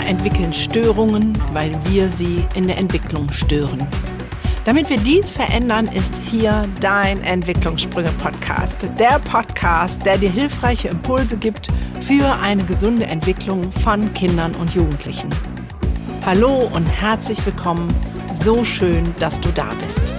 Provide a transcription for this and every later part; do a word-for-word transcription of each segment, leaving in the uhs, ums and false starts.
Kinder entwickeln Störungen, weil wir sie in der Entwicklung stören. Damit wir dies verändern, ist hier dein Entwicklungssprünge-Podcast. Der Podcast, der dir hilfreiche Impulse gibt für eine gesunde Entwicklung von Kindern und Jugendlichen. Hallo und herzlich willkommen. So schön, dass du da bist.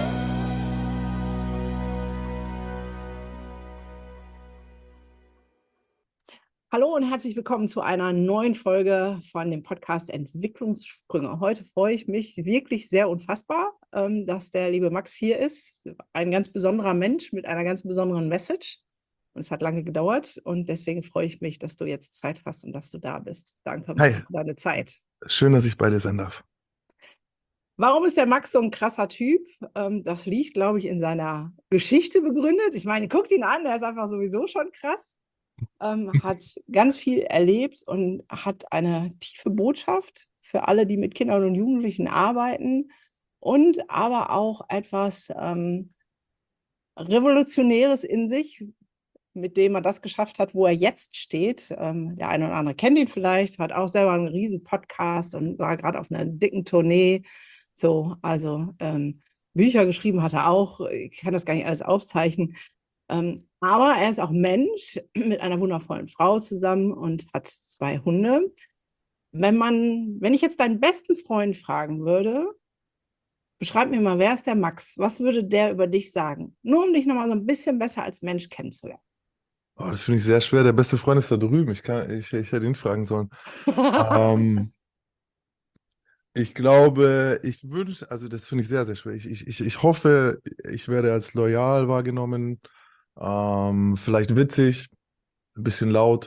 Hallo und herzlich willkommen zu einer neuen Folge von dem Podcast Entwicklungssprünge. Heute freue ich mich wirklich sehr unfassbar, dass der liebe Max hier ist. Ein ganz besonderer Mensch mit einer ganz besonderen Message. Und es hat lange gedauert und deswegen freue ich mich, dass du jetzt Zeit hast und dass du da bist. Danke, Max, Hi. für deine Zeit. Schön, dass ich bei dir sein darf. Warum ist der Max so ein krasser Typ? Das liegt, glaube ich, in seiner Geschichte begründet. Ich meine, guckt ihn an, der ist einfach sowieso schon krass. Ähm, hat ganz viel erlebt und hat eine tiefe Botschaft für alle, die mit Kindern und Jugendlichen arbeiten und aber auch etwas ähm, Revolutionäres in sich, mit dem er das geschafft hat, wo er jetzt steht. Ähm, der eine oder andere kennt ihn vielleicht, hat auch selber einen riesen Podcast und war gerade auf einer dicken Tournee. So, also ähm, Bücher geschrieben hat er auch. Ich kann das gar nicht alles aufzeichnen. Ähm, aber er ist auch Mensch mit einer wundervollen Frau zusammen und hat zwei Hunde. Wenn man, wenn ich jetzt deinen besten Freund fragen würde, beschreib mir mal, wer ist der Max? Was würde der über dich sagen? Nur um dich nochmal so ein bisschen besser als Mensch kennenzulernen. Oh, das finde ich sehr schwer. Der beste Freund ist da drüben. Ich kann, ich, ich hätte ihn fragen sollen. ähm, ich glaube, ich würde, also das finde ich sehr, sehr schwer. Ich, ich, ich, ich hoffe, ich werde als loyal wahrgenommen, ähm, vielleicht witzig, ein bisschen laut,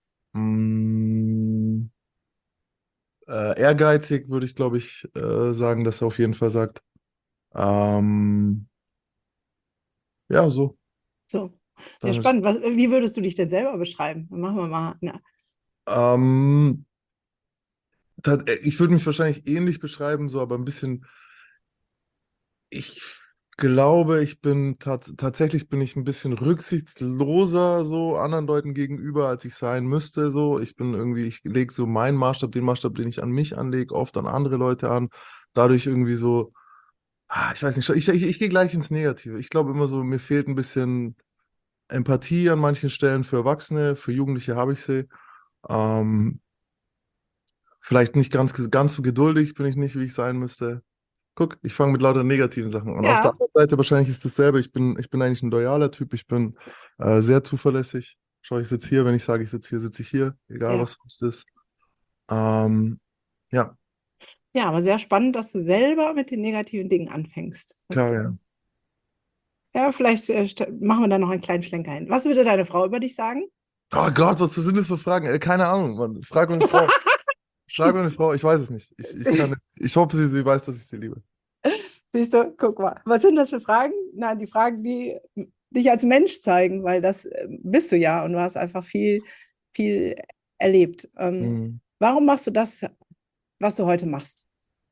mm, äh, ehrgeizig würde ich, glaube ich, äh, sagen, dass er auf jeden Fall sagt. Ähm, ja, so. So, ja, Dann ist, spannend. Was, wie würdest du dich denn selber beschreiben? Machen wir mal. Na. ähm, tat- ich würde mich wahrscheinlich ähnlich beschreiben, so, aber ein bisschen. Ich glaube, ich bin tats tatsächlich bin ich ein bisschen rücksichtsloser so anderen Leuten gegenüber, als ich sein müsste. So, ich bin irgendwie, ich lege so meinen Maßstab, den Maßstab, den ich an mich anlege, oft an andere Leute an. Dadurch irgendwie so, ah, ich weiß nicht, ich, ich, ich gehe gleich ins Negative. Ich glaube immer so, mir fehlt ein bisschen Empathie an manchen Stellen für Erwachsene, für Jugendliche habe ich sie. Ähm, vielleicht nicht ganz, ganz so geduldig bin ich nicht, wie ich sein müsste. Guck, ich fange mit lauter negativen Sachen an. Auf der Ja, anderen Seite wahrscheinlich ist dasselbe. Ich bin, ich bin eigentlich ein loyaler Typ. Ich bin äh, sehr zuverlässig. Schau, ich sitze hier. Wenn ich sage, ich sitze hier, sitze ich hier. Egal, ja. was sonst ist. Ähm, ja, Ja, aber sehr spannend, dass du selber mit den negativen Dingen anfängst. Das, klar, äh, ja. ja, vielleicht äh, st- machen wir da noch einen kleinen Schlenker hin. Was würde deine Frau über dich sagen? Oh Gott, was sind das für Fragen? Äh, keine Ahnung, Mann. Frag meine Frau. Frag meine Frau. Ich weiß es nicht. Ich, ich kann nicht. Ich hoffe, sie, sie weiß, dass ich sie liebe. Siehst du, guck mal. Was sind das für Fragen? Nein, die Fragen, die dich als Mensch zeigen, weil das äh, bist du ja und du hast einfach viel, viel erlebt. Ähm, Mhm. warum machst du das, was du heute machst?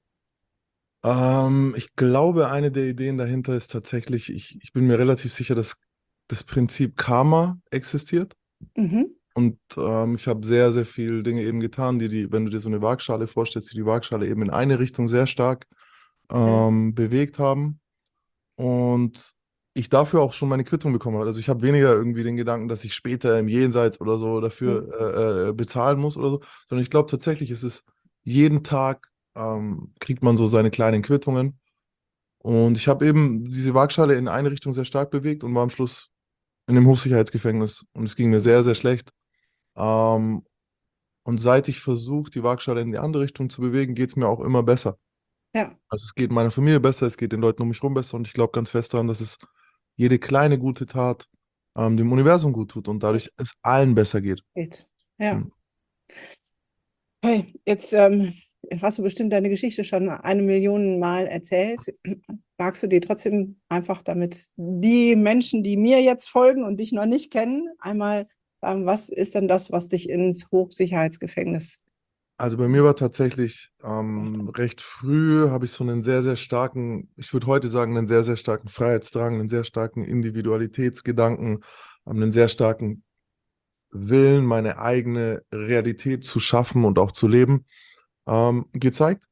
Ähm, ich glaube, eine der Ideen dahinter ist tatsächlich, ich, ich bin mir relativ sicher, dass das Prinzip Karma existiert. Mhm. Und ähm, ich habe sehr, sehr viele Dinge eben getan, die, die, wenn du dir so eine Waagschale vorstellst, die die Waagschale eben in eine Richtung sehr stark Ja. ähm, bewegt haben. Und ich dafür auch schon meine Quittung bekommen habe. Also ich habe weniger irgendwie den Gedanken, dass ich später im Jenseits oder so Mhm. dafür äh, äh, bezahlen muss oder so, sondern ich glaube tatsächlich, ist es jeden Tag ähm, kriegt man so seine kleinen Quittungen. Und ich habe eben diese Waagschale in eine Richtung sehr stark bewegt und war am Schluss in einem Hochsicherheitsgefängnis. Und es ging mir sehr, sehr schlecht. Ähm, und seit ich versuche, die Waagschale in die andere Richtung zu bewegen, geht es mir auch immer besser. Ja. Also es geht meiner Familie besser, es geht den Leuten um mich herum besser und ich glaube ganz fest daran, dass es jede kleine gute Tat ähm, dem Universum gut tut und dadurch es allen besser geht. Geht. Ja. Hm. Hey, jetzt ähm, hast du bestimmt deine Geschichte schon eine Million Mal erzählt. Magst du dir trotzdem einfach, damit die Menschen, die mir jetzt folgen und dich noch nicht kennen, einmal sagen, was ist denn das, was dich ins Hochsicherheitsgefängnis Also bei mir war tatsächlich gebracht ähm, hat? recht früh, habe ich so einen sehr, sehr starken, ich würde heute sagen, einen sehr, sehr starken Freiheitsdrang, einen sehr starken Individualitätsgedanken, ähm, einen sehr starken Willen, meine eigene Realität zu schaffen und auch zu leben. ähm, gezeigt.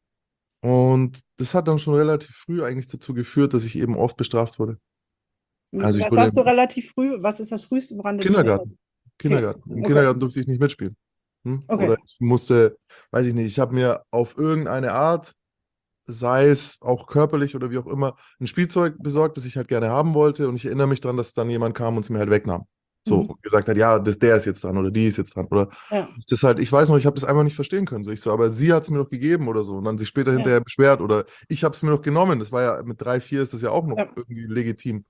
Und das hat dann schon relativ früh eigentlich dazu geführt, dass ich eben oft bestraft wurde. Also ich Was wurde sagst du im relativ früh? Was ist das Früheste, woran du dich Kindergarten, erinnerst? Okay, Kindergarten. Im okay, Kindergarten durfte ich nicht mitspielen. Hm? okay. Oder ich musste, weiß ich nicht, ich habe mir auf irgendeine Art, sei es auch körperlich oder wie auch immer, ein Spielzeug besorgt, das ich halt gerne haben wollte. Und ich erinnere mich daran, dass dann jemand kam und es mir halt wegnahm. So, Mhm. und gesagt hat, ja, das, der ist jetzt dran oder die ist jetzt dran. Oder Ja, ich das halt, ich weiß noch, ich habe das einfach nicht verstehen können. So, ich so, aber sie hat es mir doch gegeben oder so. Und dann sich später ja, hinterher beschwert oder ich habe es mir noch genommen. Das war ja mit drei, vier ist das ja auch noch ja, irgendwie legitim.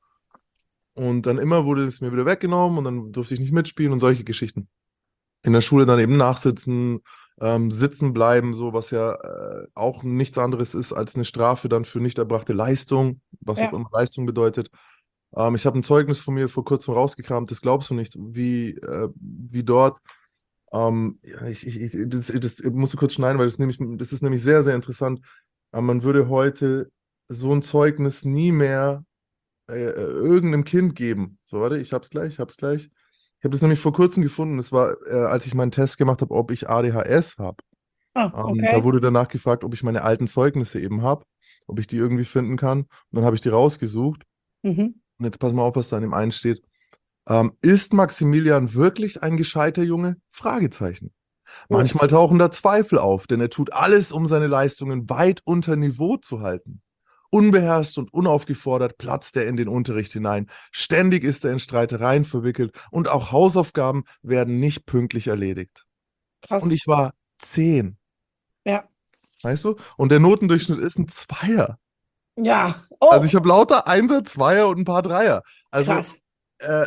Und dann immer wurde es mir wieder weggenommen und dann durfte ich nicht mitspielen und solche Geschichten. In der Schule dann eben nachsitzen, ähm, sitzen bleiben, so was ja äh, auch nichts anderes ist als eine Strafe dann für nicht erbrachte Leistung, was auch ja. immer Leistung bedeutet. Ähm, ich habe ein Zeugnis von mir vor kurzem rausgekramt, das glaubst du nicht, wie, äh, wie dort. Ähm, ja, ich, ich, ich, das, das musst du kurz schneiden, weil das, nämlich, das ist nämlich sehr, sehr interessant. Aber man würde heute so ein Zeugnis nie mehr äh, äh, irgendeinem Kind geben. So, warte, ich hab's gleich, ich hab's gleich. Ich habe das nämlich vor kurzem gefunden. Das war, äh, als ich meinen Test gemacht habe, ob ich A D H S habe. Ah, Ähm, da okay. wurde danach gefragt, ob ich meine alten Zeugnisse eben habe, ob ich die irgendwie finden kann. Und dann habe ich die rausgesucht. Mhm. Und jetzt pass mal auf, was da in dem einen steht. Ähm, ist Maximilian wirklich ein gescheiter Junge? Fragezeichen. Oh, Manchmal tauchen da Zweifel auf, denn er tut alles, um seine Leistungen weit unter Niveau zu halten. Unbeherrscht und unaufgefordert platzt er in den Unterricht hinein. Ständig ist er in Streitereien verwickelt und auch Hausaufgaben werden nicht pünktlich erledigt. Und krass. ich war zehn, Ja, weißt du? Und der Notendurchschnitt ist ein Zweier. ja. Also Oh, ich habe lauter Einser, Zweier und ein paar Dreier. Also krass. äh,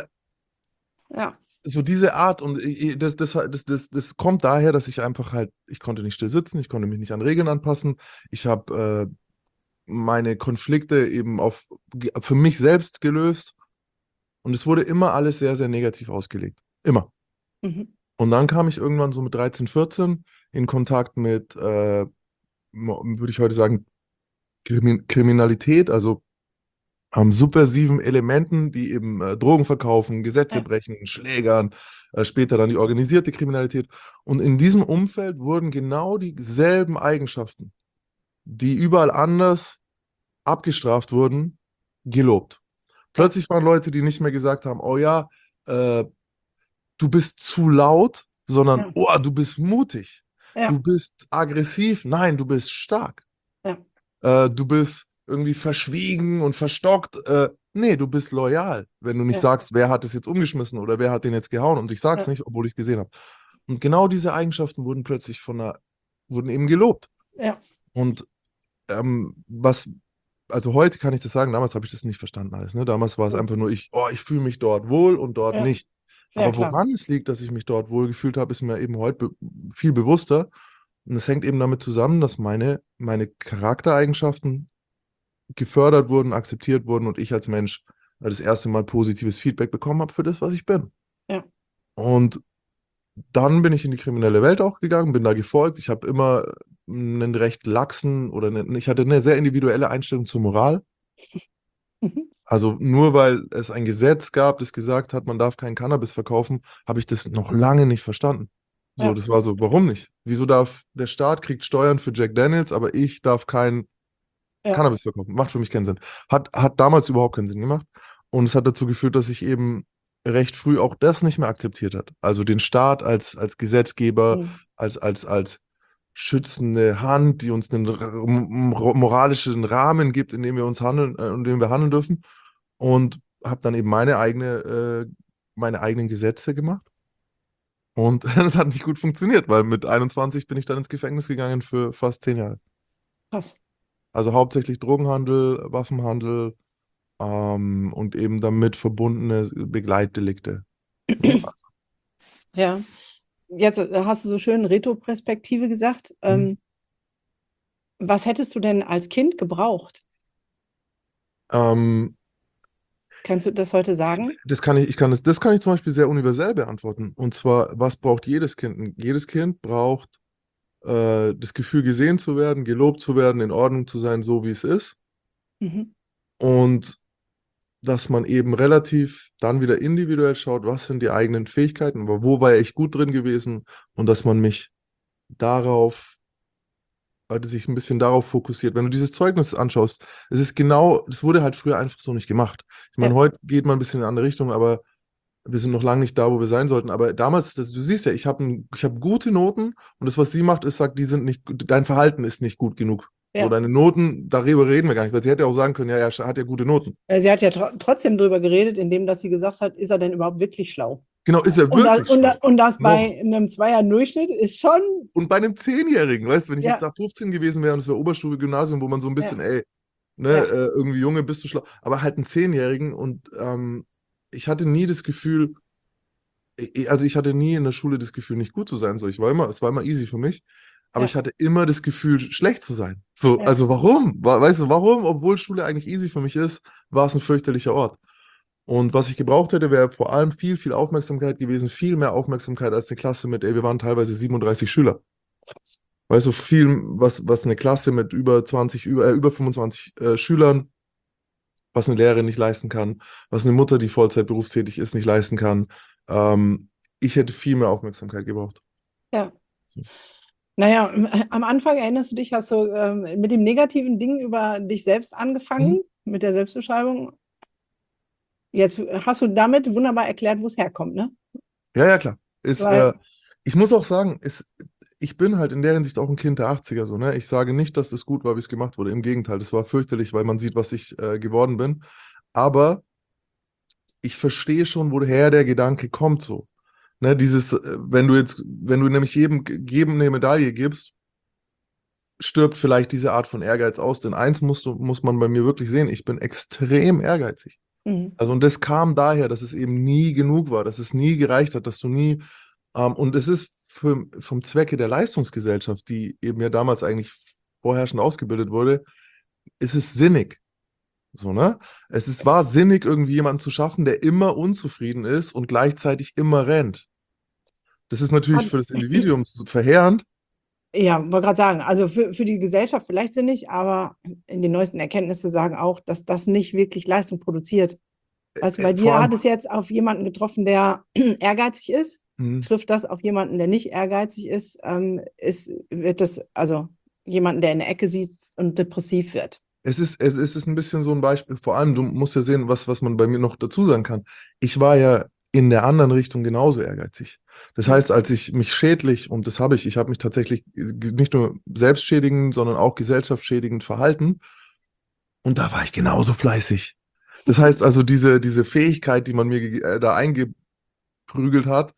Ja, so diese Art und ich- das, das, das, das, das kommt daher, dass ich einfach halt, ich konnte nicht still sitzen, ich konnte mich nicht an Regeln anpassen. Ich habe äh, meine Konflikte eben auf, für mich selbst gelöst und es wurde immer alles sehr, sehr negativ ausgelegt. Immer. mhm. Und dann kam ich irgendwann so mit dreizehn, vierzehn in Kontakt mit, äh, mo- würde ich heute sagen, Krimi Kriminalität, also ähm, subversiven Elementen, die eben äh, Drogen verkaufen, Gesetze Ja, brechen, Schlägern, äh, später dann die organisierte Kriminalität. Und in diesem Umfeld wurden genau dieselben Eigenschaften, die überall anders abgestraft wurden, gelobt. ja, Plötzlich waren Leute, die nicht mehr gesagt haben, oh ja, äh, du bist zu laut, sondern, ja, oh, du bist mutig, du ja, bist aggressiv, nein, du bist stark, ja, äh, du bist irgendwie verschwiegen und verstockt, äh, nee, du bist loyal, wenn du nicht ja, sagst, wer hat es jetzt umgeschmissen oder wer hat den jetzt gehauen und ich sag's ja, nicht, obwohl ich es gesehen habe. Und genau diese Eigenschaften wurden plötzlich von einer, wurden eben gelobt. ja. Und ähm, was, also heute kann ich das sagen, damals habe ich das nicht verstanden alles. Ne? Damals war es Mhm. einfach nur ich, oh, ich fühle mich dort wohl und dort Ja, nicht. ja, Aber klar. woran es liegt, dass ich mich dort wohl gefühlt habe, ist mir eben heute be viel bewusster. Und es hängt eben damit zusammen, dass meine, meine Charaktereigenschaften gefördert wurden, akzeptiert wurden und ich als Mensch äh, das erste Mal positives Feedback bekommen habe für das, was ich bin. Ja, Und dann bin ich in die kriminelle Welt auch gegangen, bin da gefolgt. Ich habe immer einen recht laxen oder einen, ich hatte eine sehr individuelle Einstellung zur Moral. mhm. Also nur weil es ein Gesetz gab, das gesagt hat, man darf keinen Cannabis verkaufen, habe ich das noch lange nicht verstanden. So, Ja, das war so, warum nicht? Wieso darf der Staat kriegt Steuern für Jack Daniels, aber ich darf kein ja, Cannabis verkaufen? Macht für mich keinen Sinn. Hat, hat damals überhaupt keinen Sinn gemacht. Und es hat dazu geführt, dass ich eben recht früh auch das nicht mehr akzeptiert hat. Also den Staat als, als Gesetzgeber, mhm. als, als, als schützende Hand, die uns einen r- m- moralischen Rahmen gibt, in dem wir uns handeln, äh, in dem wir handeln dürfen. Und habe dann eben meine eigene, äh, meine eigenen Gesetze gemacht. Und das hat nicht gut funktioniert, weil mit einundzwanzig bin ich dann ins Gefängnis gegangen für fast zehn Jahre. Krass. Also hauptsächlich Drogenhandel, Waffenhandel, ähm, und eben damit verbundene Begleitdelikte. Ne? Ja, jetzt äh, hast du so schön Retroperspektive gesagt. Mhm. Ähm, was hättest du denn als Kind gebraucht? Ähm, Kannst du das heute sagen? das kann ich, ich kann das, das kann ich zum Beispiel sehr universell beantworten. Und zwar, was braucht jedes Kind? Jedes Kind braucht äh, das Gefühl, gesehen zu werden, gelobt zu werden, in Ordnung zu sein, so wie es ist. Mhm. Und dass man eben relativ dann wieder individuell schaut, was sind die eigenen Fähigkeiten, aber wo war ich gut drin gewesen und dass man mich darauf hatte sich ein bisschen darauf fokussiert. Wenn du dieses Zeugnis anschaust, es ist genau, das wurde halt früher einfach so nicht gemacht. Ich meine, Ja. heute geht man ein bisschen in eine andere Richtung, aber wir sind noch lange nicht da, wo wir sein sollten. Aber damals, das, du siehst ja, ich habe ich hab gute Noten und das, was sie macht, ist, sagt, die sind nicht, dein Verhalten ist nicht gut genug. So, Ja. deine Noten, darüber reden wir gar nicht, weil sie hätte auch sagen können, ja, er hat ja gute Noten. Äh, Sie hat ja tr trotzdem drüber geredet, indem dass sie gesagt hat, ist er denn überhaupt wirklich schlau? Genau, ist er Und, da, wirklich und, da, schlau? und das Noch. bei einem Zweier-Durchschnitt ist schon, Und bei einem Zehnjährigen, weißt du, wenn ich jetzt ja, nach fünfzehn gewesen wäre und es wäre Oberstufe, Gymnasium, wo man so ein bisschen, ja, ey, ne, ja, äh, irgendwie Junge, bist du schlau, aber halt einen Zehnjährigen und ähm, ich hatte nie das Gefühl, ich- also ich hatte nie in der Schule das Gefühl, nicht gut zu sein. So, ich war immer, es war immer easy für mich, aber ich ja, hatte immer das Gefühl, schlecht zu sein. So, ja. also warum? Wa- Weißt du, warum, obwohl Schule eigentlich easy für mich ist, war es ein fürchterlicher Ort. Und was ich gebraucht hätte, wäre vor allem viel, viel Aufmerksamkeit gewesen, viel mehr Aufmerksamkeit als eine Klasse mit, ey, wir waren teilweise siebenunddreißig Schüler. Weißt du, viel, was, was eine Klasse mit über zwanzig, über, äh, über fünfundzwanzig äh, Schülern, was eine Lehrerin nicht leisten kann, was eine Mutter, die Vollzeit berufstätig ist, nicht leisten kann. Ähm, ich hätte viel mehr Aufmerksamkeit gebraucht. Ja. So. Naja, m- äh, am Anfang erinnerst du dich, hast du ähm, mit dem negativen Ding über dich selbst Mhm. angefangen, mit der Selbstbeschreibung. Jetzt hast du damit wunderbar erklärt, wo es herkommt, ne? Ja, ja, klar. Ist, äh, Weil, ich muss auch sagen, ist, ich bin halt in der Hinsicht auch ein Kind der achtziger so, ne? Ich sage nicht, dass das gut war, wie es gemacht wurde. Im Gegenteil, das war fürchterlich, weil man sieht, was ich äh, geworden bin. Aber ich verstehe schon, woher der Gedanke kommt, so. Ne, dieses, äh, wenn du jetzt, wenn du nämlich jedem, jedem eine Medaille gibst, stirbt vielleicht diese Art von Ehrgeiz aus. Denn eins musst du, muss man bei mir wirklich sehen, ich bin extrem ehrgeizig. mhm. Also und das kam daher, dass es eben nie genug war, dass es nie gereicht hat, dass du nie, ähm, und es ist für, vom Zwecke der Leistungsgesellschaft, die eben ja damals eigentlich vorherrschend ausgebildet wurde, ist es sinnig. So, ne? Es ist, war sinnig, irgendwie jemanden zu schaffen, der immer unzufrieden ist und gleichzeitig immer rennt. Das ist natürlich Hat- für das Individuum so verheerend. Ja, wollte gerade sagen, also für, für die Gesellschaft vielleicht sinnig, aber in den neuesten Erkenntnissen sagen auch, dass das nicht wirklich Leistung produziert. Weißt du, Äh, bei vor dir hat allem, es jetzt auf jemanden getroffen, der ehrgeizig ist. hm, Trifft das auf jemanden, der nicht ehrgeizig ist, ähm, ist, wird das, also jemanden, der in der Ecke sitzt und depressiv wird. es ist, es, es ist ein bisschen so ein Beispiel. Vor allem, du musst ja sehen, was, was man bei mir noch dazu sagen kann. Ich war ja in der anderen Richtung genauso ehrgeizig. Das Ja. heißt, als ich mich schädlich, und das habe ich, ich habe mich tatsächlich nicht nur selbstschädigend, sondern auch gesellschaftsschädigend verhalten. Und da war ich genauso fleißig. Das heißt also, diese, diese Fähigkeit, die man mir ge- äh, da eingeprügelt hat,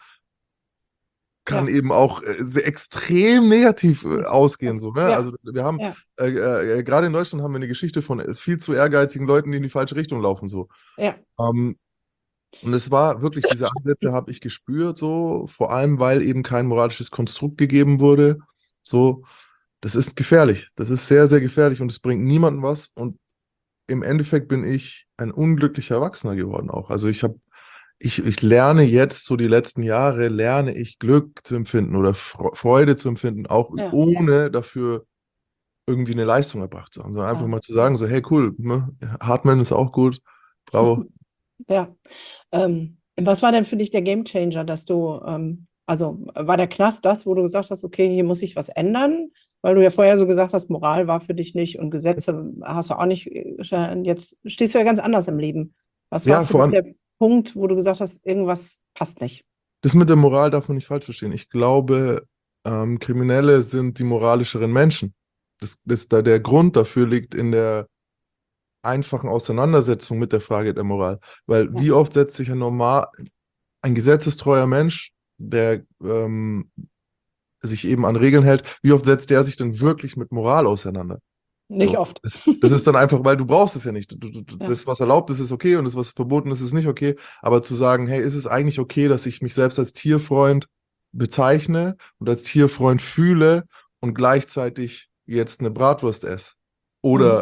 kann Ja, eben auch äh, sehr extrem negativ äh, ausgehen. So, ne? ja, Also wir haben, ja, äh, äh, gerade in Deutschland haben wir eine Geschichte von äh, viel zu ehrgeizigen Leuten, die in die falsche Richtung laufen. So. ja, Ähm, und es war wirklich, diese Ansätze habe ich gespürt, so, vor allem, weil eben kein moralisches Konstrukt gegeben wurde. So, das ist gefährlich. Das ist sehr, sehr gefährlich und es bringt niemandem was. Und im Endeffekt bin ich ein unglücklicher Erwachsener geworden auch. Also ich habe, ich, ich lerne jetzt, so die letzten Jahre, lerne ich Glück zu empfinden oder Fre- Freude zu empfinden, auch ja, ohne dafür irgendwie eine Leistung erbracht zu haben, sondern einfach ja, mal zu sagen, so, hey, cool, ne? Hartmann ist auch gut, bravo. ja. Ähm, was war denn für dich der Gamechanger, dass du, ähm, also war der Knast das, wo du gesagt hast, okay, hier muss ich was ändern? Weil du ja vorher so gesagt hast, Moral war für dich nicht und Gesetze hast du auch nicht. äh, Jetzt stehst du ja ganz anders im Leben. Was war Ja, für vor dich allem, der Punkt, wo du gesagt hast, irgendwas passt nicht? das mit der Moral darf man nicht falsch verstehen. Ich glaube, ähm, Kriminelle sind die moralischeren Menschen. Das, das, da der Grund dafür liegt in der einfachen Auseinandersetzung mit der Frage der Moral. Weil Ja, wie oft setzt sich ein normal, ein gesetzestreuer Mensch, der ähm, sich eben an Regeln hält, wie oft setzt der sich denn wirklich mit Moral auseinander? nicht So, oft. das, das ist dann einfach, weil du brauchst es ja nicht. Du, du, du- Ja, das, was erlaubt ist, ist okay und das, was verboten ist, ist nicht okay. Aber zu sagen, hey, ist es eigentlich okay, dass ich mich selbst als Tierfreund bezeichne und als Tierfreund fühle und gleichzeitig jetzt eine Bratwurst esse? mhm. Oder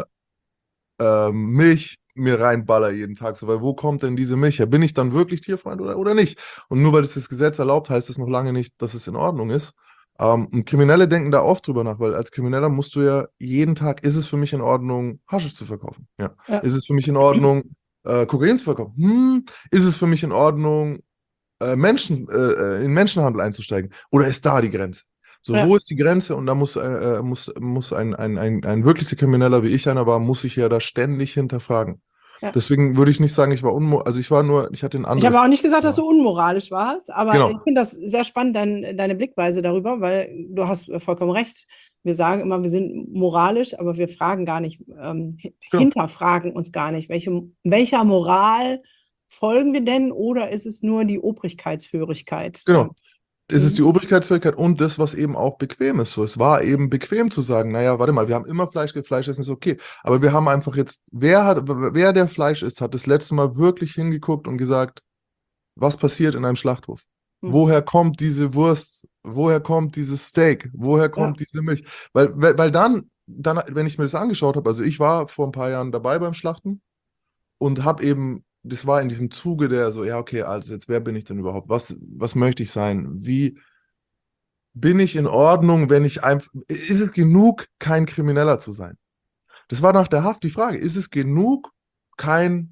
ähm, Milch mir reinballer jeden Tag. So, weil wo kommt denn diese Milch her? Bin ich dann wirklich Tierfreund oder, oder nicht? Und nur weil es das Gesetz erlaubt, heißt es noch lange nicht, dass es in Ordnung ist. Ähm, und Kriminelle denken da oft drüber nach, weil als Krimineller musst du ja jeden Tag, ist es für mich in Ordnung, Haschisch zu verkaufen? Ja. Ja, Ist es für mich in Ordnung, äh, Kokain zu verkaufen? Hm. Ist es für mich in Ordnung, äh, Menschen, äh, äh, in Menschenhandel einzusteigen? Oder ist da die Grenze? So, Ja, wo ist die Grenze? Und da muss, äh, muss, muss ein, ein, ein, ein wirklicher Krimineller, wie ich einer war, muss sich ja da ständig hinterfragen. ja. Deswegen würde ich nicht sagen, ich war unmo, also ich war nur, ich hatte ein Ich habe anderes. auch nicht gesagt, dass Ja. du unmoralisch warst, aber ich Genau, finde das sehr spannend, dein, deine Blickweise darüber, weil du hast vollkommen recht. Wir sagen immer, wir sind moralisch, aber wir fragen gar nicht, ähm, hi- genau, hinterfragen uns gar nicht, welche, welcher Moral folgen wir denn oder ist es nur die Obrigkeitshörigkeit? Ähm, genau. Es ist die mhm. Obrigkeitsfähigkeit und das, was eben auch bequem ist. So, es war eben bequem zu sagen, naja, warte mal, wir haben immer Fleisch, Fleisch essen ist okay. Aber wir haben einfach jetzt, wer hat, wer der Fleisch isst, hat das letzte Mal wirklich hingeguckt und gesagt, was passiert in einem Schlachthof? Mhm. Woher kommt diese Wurst? Woher kommt dieses Steak? Woher Ja. kommt diese Milch? Weil, weil, weil dann, dann, wenn ich mir das angeschaut habe, also ich war vor ein paar Jahren dabei beim Schlachten und habe eben, das war in diesem Zuge der so, ja, okay, also jetzt, wer bin ich denn überhaupt? Was, was möchte ich sein? Wie bin ich in Ordnung, wenn ich einfach, ist es genug, kein Krimineller zu sein? Das war nach der Haft die Frage, ist es genug, kein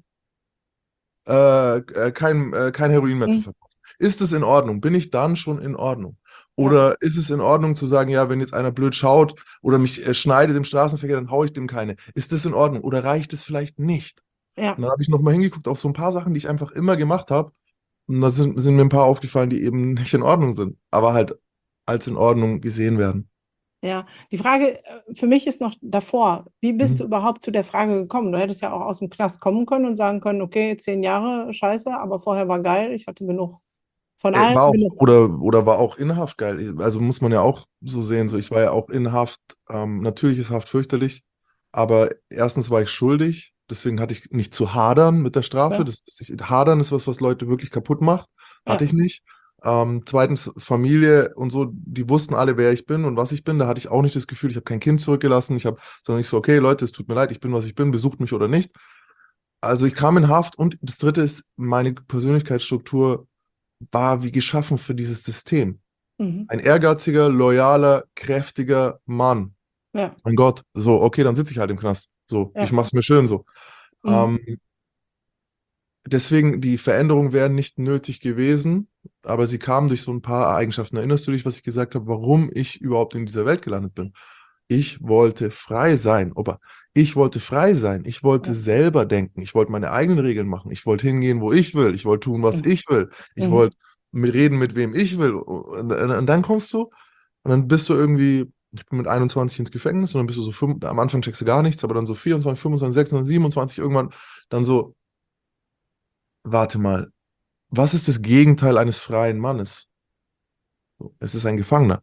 äh, äh, kein, äh, kein Heroin mehr zu Mhm. verkaufen. Ist es in Ordnung? Bin ich dann schon in Ordnung? Ja. Oder ist es in Ordnung zu sagen, ja, wenn jetzt einer blöd schaut oder mich äh, schneidet im Straßenverkehr, dann haue ich dem keine. Ist das in Ordnung? Oder reicht es vielleicht nicht? Ja. Und dann habe ich nochmal hingeguckt auf so ein paar Sachen, die ich einfach immer gemacht habe. Und da sind, sind mir ein paar aufgefallen, die eben nicht in Ordnung sind, aber halt als in Ordnung gesehen werden. Ja, die Frage äh, für mich ist noch davor, wie bist du Mhm. überhaupt zu der Frage gekommen? Du hättest ja auch aus dem Knast kommen können und sagen können, okay, zehn Jahre, scheiße, aber vorher war geil, ich hatte genug von Äh, allem, War auch, genug. oder, oder war auch in Haft geil. Also muss man ja auch so sehen. So, ich war ja auch in Haft. Ähm, natürlich ist Haft fürchterlich, aber erstens war ich schuldig, deswegen hatte ich nicht zu hadern mit der Strafe. Ja, Das, das, ich, hadern ist was, was Leute wirklich kaputt macht. Hatte ja. ich nicht. Ähm, zweitens, Familie und so, die wussten alle, wer ich bin und was ich bin. Da hatte ich auch nicht das Gefühl, ich habe kein Kind zurückgelassen. Ich habe, sondern ich so, okay, Leute, es tut mir leid, ich bin, was ich bin, besucht mich oder nicht. Also ich kam in Haft und das dritte ist, meine Persönlichkeitsstruktur war wie geschaffen für dieses System. Mhm. Ein ehrgeiziger, loyaler, kräftiger Mann. Ja, Mein Gott, so, okay, dann sitze ich halt im Knast. So, ich ja. mach's mir schön so. Mhm. Ähm, deswegen, die Veränderungen wären nicht nötig gewesen, aber sie kamen durch so ein paar Eigenschaften. Erinnerst du dich, was ich gesagt habe, warum ich überhaupt in dieser Welt gelandet bin? Ich wollte frei sein, aber ich wollte frei sein. Ich wollte Ja. selber denken. Ich wollte meine eigenen Regeln machen. Ich wollte hingehen, wo ich will. Ich wollte tun, was Mhm. ich will. Ich Mhm. wollte mit reden, mit wem ich will. Und, und, und dann kommst du und dann bist du irgendwie, ich bin mit einundzwanzig ins Gefängnis und dann bist du so, fünf, am Anfang checkst du gar nichts, aber dann so vierundzwanzig, fünfundzwanzig, sechsundzwanzig, siebenundzwanzig irgendwann dann so, warte mal, was ist das Gegenteil eines freien Mannes? So, es ist ein Gefangener.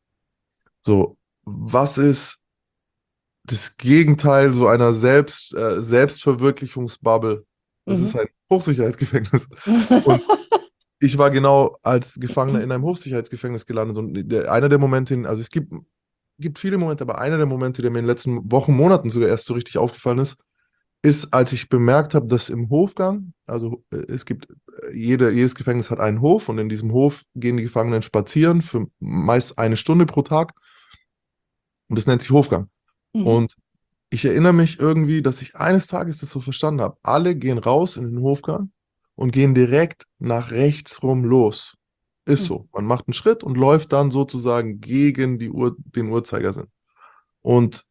So, was ist das Gegenteil so einer Selbst, äh, Selbstverwirklichungsbubble? Das ist Mhm. ein Hochsicherheitsgefängnis. Und ich war genau als Gefangener in einem Hochsicherheitsgefängnis gelandet. Und der, einer der Momente, in- also es gibt, gibt viele Momente, aber einer der Momente, der mir in den letzten Wochen, Monaten sogar erst so richtig aufgefallen ist, ist, als ich bemerkt habe, dass im Hofgang, also äh, es gibt, äh, jede, jedes Gefängnis hat einen Hof und in diesem Hof gehen die Gefangenen spazieren für meist eine Stunde pro Tag und das nennt sich Hofgang. Mhm. Und ich erinnere mich irgendwie, dass ich eines Tages das so verstanden habe. Alle gehen raus in den Hofgang und gehen direkt nach rechts rum los. Ist Mhm. so. Man macht einen Schritt und läuft dann sozusagen gegen die Uhr, den Uhrzeigersinn. Und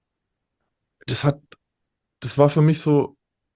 das hat, das war für mich so,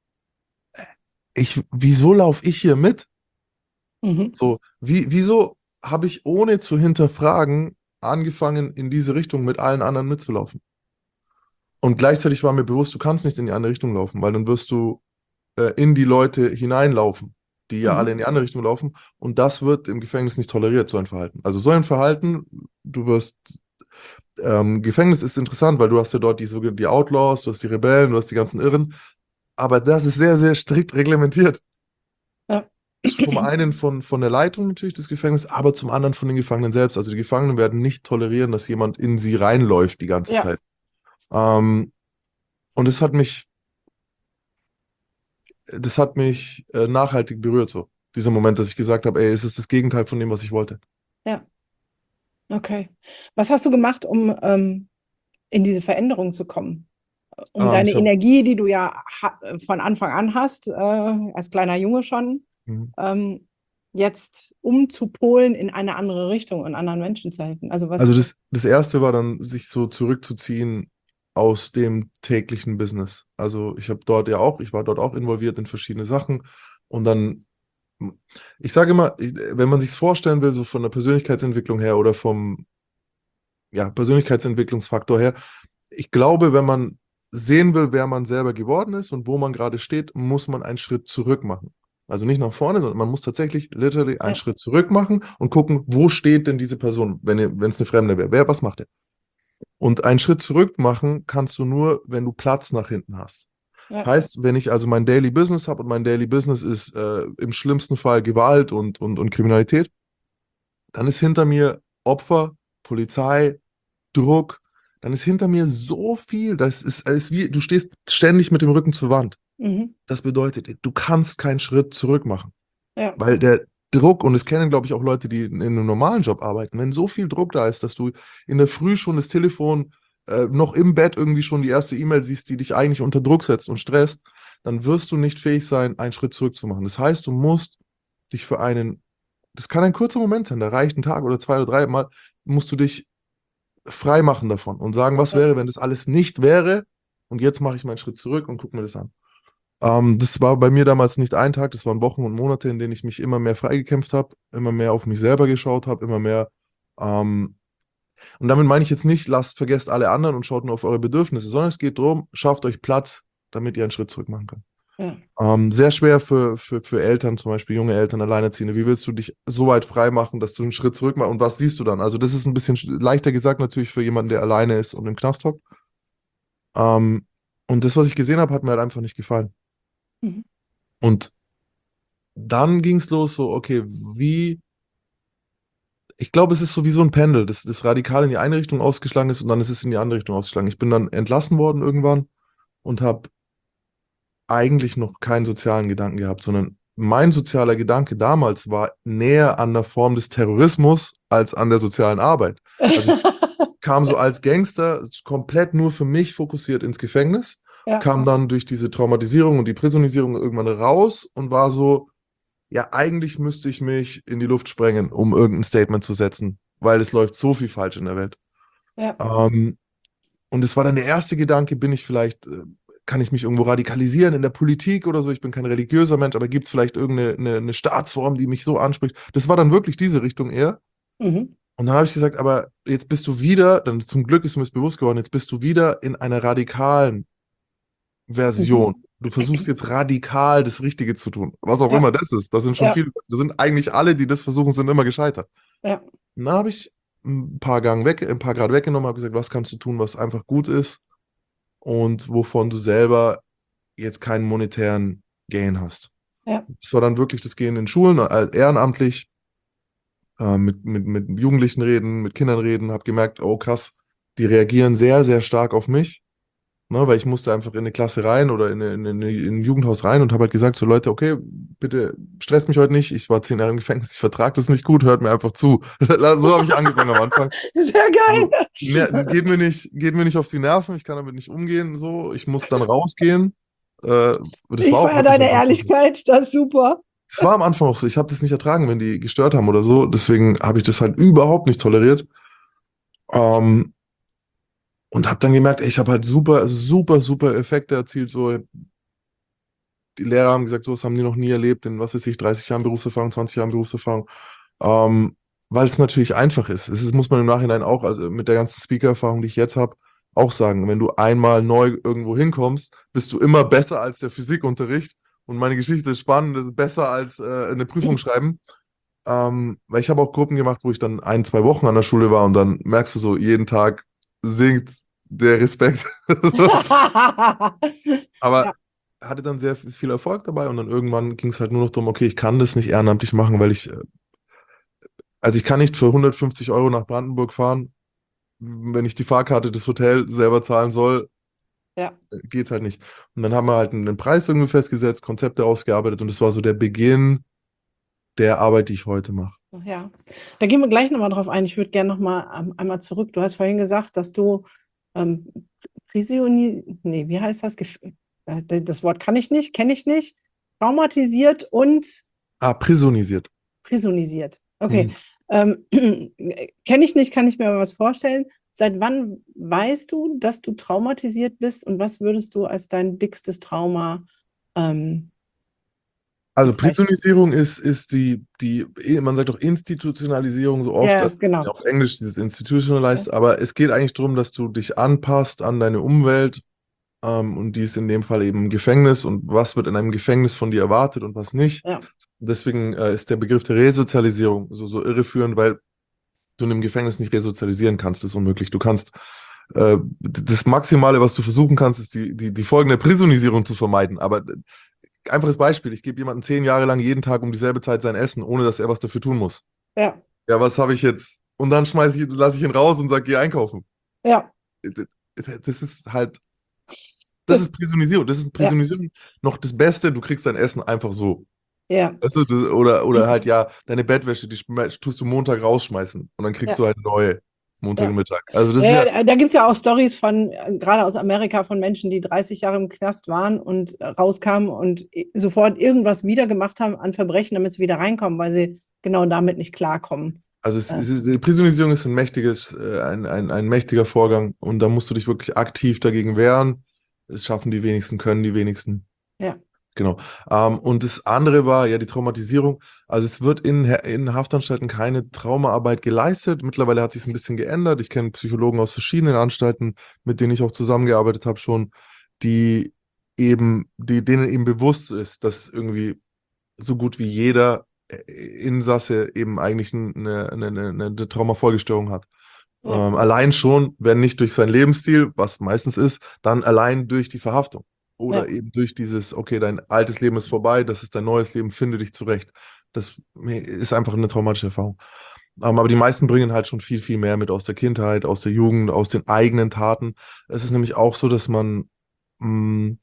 ich, wieso laufe ich hier mit? Mhm. So, wie, wieso habe ich ohne zu hinterfragen angefangen, in diese Richtung mit allen anderen mitzulaufen? Und gleichzeitig war mir bewusst, du kannst nicht in die andere Richtung laufen, weil dann wirst du äh, in die Leute hineinlaufen, die ja alle Mhm. in die andere Richtung laufen. Und das wird im Gefängnis nicht toleriert, so ein Verhalten. Also so ein Verhalten, du wirst, ähm, Gefängnis ist interessant, weil du hast ja dort die, sogenannten- die Outlaws, du hast die Rebellen, du hast die ganzen Irren. Aber das ist sehr, sehr strikt reglementiert. Ja. Zum einen von, von der Leitung natürlich des Gefängnisses, aber zum anderen von den Gefangenen selbst. Also die Gefangenen werden nicht tolerieren, dass jemand in sie reinläuft die ganze Ja. Zeit. Ähm, und es hat mich das hat mich äh, nachhaltig berührt, so. Dieser Moment, dass ich gesagt habe, ey, es ist das Gegenteil von dem, was ich wollte. Ja. Okay. Was hast du gemacht, um ähm, in diese Veränderung zu kommen? Um Ähm, deine ich habe Energie, die du ja ha von Anfang an hast, äh, als kleiner Junge schon, mhm. ähm, jetzt umzupolen in eine andere Richtung und anderen Menschen zu helfen? Also was? Also das, das erste war dann, sich so zurückzuziehen aus dem täglichen Business. Also ich habe dort ja auch, ich war dort auch involviert in verschiedene Sachen und dann, ich sage immer, ich- wenn man sich es vorstellen will, so von der Persönlichkeitsentwicklung her oder vom, ja, Persönlichkeitsentwicklungsfaktor her, ich glaube, wenn man sehen will, wer man selber geworden ist und wo man gerade steht, muss man einen Schritt zurück machen. Also nicht nach vorne, sondern man muss tatsächlich literally einen Ja, Schritt zurück machen und gucken, wo steht denn diese Person, wenn ihr, wenn es eine Fremde wäre. Wer, was macht er? Und einen Schritt zurück machen kannst du nur, wenn du Platz nach hinten hast. ja, Heißt, wenn ich also mein Daily Business habe und mein Daily Business ist äh, im schlimmsten Fall Gewalt und, und, und Kriminalität, dann ist hinter mir Opfer, Polizei, Druck, dann ist hinter mir so viel, das ist, ist wie, du stehst ständig mit dem Rücken zur Wand. mhm. Das bedeutet, du kannst keinen Schritt zurück machen, Ja, weil der Druck, und es kennen, glaube ich, auch Leute, die in einem normalen Job arbeiten, wenn so viel Druck da ist, dass du in der Früh schon das Telefon äh, noch im Bett irgendwie schon die erste E-Mail siehst, die dich eigentlich unter Druck setzt und stresst, dann wirst du nicht fähig sein, einen Schritt zurück zu machen. Das heißt, du musst dich für einen, das kann ein kurzer Moment sein, da reicht ein Tag oder zwei oder drei Mal, musst du dich frei machen davon und sagen, was ja, wäre, wenn das alles nicht wäre, und jetzt mache ich meinen Schritt zurück und gucke mir das an. Ähm, das war bei mir damals nicht ein Tag, das waren Wochen und Monate, in denen ich mich immer mehr freigekämpft habe, immer mehr auf mich selber geschaut habe, immer mehr. Ähm, und damit meine ich jetzt nicht, lasst, vergesst alle anderen und schaut nur auf eure Bedürfnisse, sondern es geht darum, schafft euch Platz, damit ihr einen Schritt zurück machen könnt. ja. Ähm, sehr schwer für, für, für Eltern, zum Beispiel junge Eltern, Alleinerziehende. Wie willst du dich so weit frei machen, dass du einen Schritt zurück machst? Und was siehst du dann? Also, das ist ein bisschen sch- leichter gesagt natürlich für jemanden, der alleine ist und im Knast hockt. Ähm, und das, was ich gesehen habe, hat mir halt einfach nicht gefallen. Mhm. Und dann ging es los, so, okay, wie, ich glaube, es ist so wie so ein Pendel, das, das radikal in die eine Richtung ausgeschlagen ist und dann ist es in die andere Richtung ausgeschlagen. Ich bin dann entlassen worden irgendwann und habe eigentlich noch keinen sozialen Gedanken gehabt, sondern mein sozialer Gedanke damals war näher an der Form des Terrorismus als an der sozialen Arbeit. Also ich kam so als Gangster komplett nur für mich fokussiert ins Gefängnis, Ja, kam dann durch diese Traumatisierung und die Prisonisierung irgendwann raus und war so, ja, eigentlich müsste ich mich in die Luft sprengen, um irgendein Statement zu setzen, weil es läuft so viel falsch in der Welt. ja, Ähm, und es war dann der erste Gedanke, bin ich vielleicht, äh, kann ich mich irgendwo radikalisieren in der Politik oder so? Ich bin kein religiöser Mensch, aber gibt es vielleicht irgendeine eine, eine Staatsform, die mich so anspricht? Das war dann wirklich diese Richtung eher. mhm. Und dann habe ich gesagt, aber jetzt bist du wieder, dann zum Glück ist mir das bewusst geworden, jetzt bist du wieder in einer radikalen Version. Mhm. Du versuchst jetzt radikal das Richtige zu tun. Was auch Ja, immer das ist. Das sind schon ja, viele, das sind eigentlich alle, die das versuchen, sind immer gescheitert. ja, Und dann habe ich ein paar Gang weg, ein paar Grad weggenommen, habe gesagt, was kannst du tun, was einfach gut ist und wovon du selber jetzt keinen monetären Gain hast. ja, Das war dann wirklich das Gehen in Schulen, äh, ehrenamtlich, äh, mit, mit, mit Jugendlichen reden, mit Kindern reden, habe gemerkt, oh krass, die reagieren sehr, sehr stark auf mich. Ne, weil ich musste einfach in eine Klasse rein oder in, eine, in, eine, in ein Jugendhaus rein und habe halt gesagt, so Leute, okay, bitte stresst mich heute nicht. Ich war zehn Jahre im Gefängnis, ich vertrage das nicht gut, hört mir einfach zu. So habe ich angefangen am Anfang. sehr geil. So, ne, geht mir nicht, geht mir nicht auf die Nerven, ich kann damit nicht umgehen. So, ich muss dann rausgehen. Äh, das Ich war auch feiere wirklich deine am Anfang so. Ehrlichkeit, das ist super. Das war am Anfang auch so. Ich habe das nicht ertragen, wenn die gestört haben oder so. Deswegen habe ich das halt überhaupt nicht toleriert. Ähm, und habe dann gemerkt, ey, ich habe halt super, super, super Effekte erzielt. So, die Lehrer haben gesagt, sowas haben die noch nie erlebt, in was weiß ich, dreißig Jahren Berufserfahrung, zwanzig Jahren Berufserfahrung. Ähm, weil es natürlich einfach ist. Es ist, muss man im Nachhinein auch, also mit der ganzen Speaker-Erfahrung, die ich jetzt habe, auch sagen, wenn du einmal neu irgendwo hinkommst, bist du immer besser als der Physikunterricht. Und meine Geschichte ist spannend, das ist besser als äh, eine Prüfung schreiben. Ähm, weil ich habe auch Gruppen gemacht, wo ich dann ein, zwei Wochen an der Schule war und dann merkst du so, jeden Tag sinkt der Respekt. So. Ja, Aber hatte dann sehr viel Erfolg dabei und dann irgendwann ging es halt nur noch darum, okay, ich kann das nicht ehrenamtlich machen, weil ich, äh, also ich kann nicht für hundertfünfzig Euro nach Brandenburg fahren, wenn ich die Fahrkarte des Hotels selber zahlen soll, ja, äh, geht's halt nicht. Und dann haben wir halt einen Preis irgendwie festgesetzt, Konzepte ausgearbeitet und das war so der Beginn der Arbeit, die ich heute mache. ja. Da gehen wir gleich nochmal drauf ein. Ich würde gerne nochmal ähm, einmal zurück. Du hast vorhin gesagt, dass du ähm, Prisioni, nee, wie heißt das? Gef äh, das Wort kann ich nicht, kenne ich nicht. Traumatisiert und Ah, prisonisiert. prisonisiert. Okay. Mhm. Ähm, kenne ich nicht, kann ich mir aber was vorstellen. Seit wann weißt du, dass du traumatisiert bist und was würdest du als dein dickstes Trauma ähm, Also bezeichnen? Prisonisierung ist, ist die, die, man sagt auch Institutionalisierung so oft, Ja, also genau. auf Englisch dieses Okay. Institutionalized, aber es geht eigentlich darum, dass du dich anpasst an deine Umwelt, ähm, und die ist in dem Fall eben ein Gefängnis und was wird in einem Gefängnis von dir erwartet und was nicht. Ja, Deswegen äh, ist der Begriff der Resozialisierung so, so irreführend, weil du in einem Gefängnis nicht resozialisieren kannst, das ist unmöglich. Du kannst, äh, das Maximale, was du versuchen kannst, ist die, die, die folgende Prisonisierung zu vermeiden, aber einfaches Beispiel, ich gebe jemandem zehn Jahre lang jeden Tag um dieselbe Zeit sein Essen, ohne dass er was dafür tun muss. ja, Ja, was habe ich jetzt? Und dann schmeiße ich, lasse ich ihn raus und sage, geh einkaufen. ja, Das ist halt, das das, ist Prisonisierung. Das ist ja, Prisonisierung noch das Beste, du kriegst dein Essen einfach so. ja, Weißt du, das, oder, oder halt, ja, deine Bettwäsche, die schme- tust du Montag rausschmeißen und dann kriegst ja, du halt neue ja. Montagmittag. Also das ist Ja, ja, ja, da gibt es ja auch Stories von, äh, gerade aus Amerika, von Menschen, die dreißig Jahre im Knast waren und äh, rauskamen und i- sofort irgendwas wieder gemacht haben an Verbrechen, damit sie wieder reinkommen, weil sie genau damit nicht klarkommen. also es, Äh, es ist, die Prisonisierung ist ein mächtiges, äh, ein, ein, ein mächtiger Vorgang und da musst du dich wirklich aktiv dagegen wehren. Das schaffen die wenigsten, können die wenigsten. ja, Genau. Ähm, und das andere war ja die Traumatisierung. Also es wird in, in Haftanstalten keine Traumaarbeit geleistet. Mittlerweile hat sich es ein bisschen geändert. Ich kenne Psychologen aus verschiedenen Anstalten, mit denen ich auch zusammengearbeitet habe schon, die eben, die, denen eben bewusst ist, dass irgendwie so gut wie jeder äh, Insasse eben eigentlich eine, eine, eine, eine Traumafolgestörung hat. ja, Ähm, allein schon, wenn nicht durch seinen Lebensstil, was meistens ist, dann allein durch die Verhaftung. Oder ja, eben durch dieses, okay, dein altes Leben ist vorbei, das ist dein neues Leben, finde dich zurecht. Das ist einfach eine traumatische Erfahrung. Ähm, aber die meisten bringen halt schon viel, viel mehr mit aus der Kindheit, aus der Jugend, aus den eigenen Taten. Es ist nämlich auch so, dass man, mh,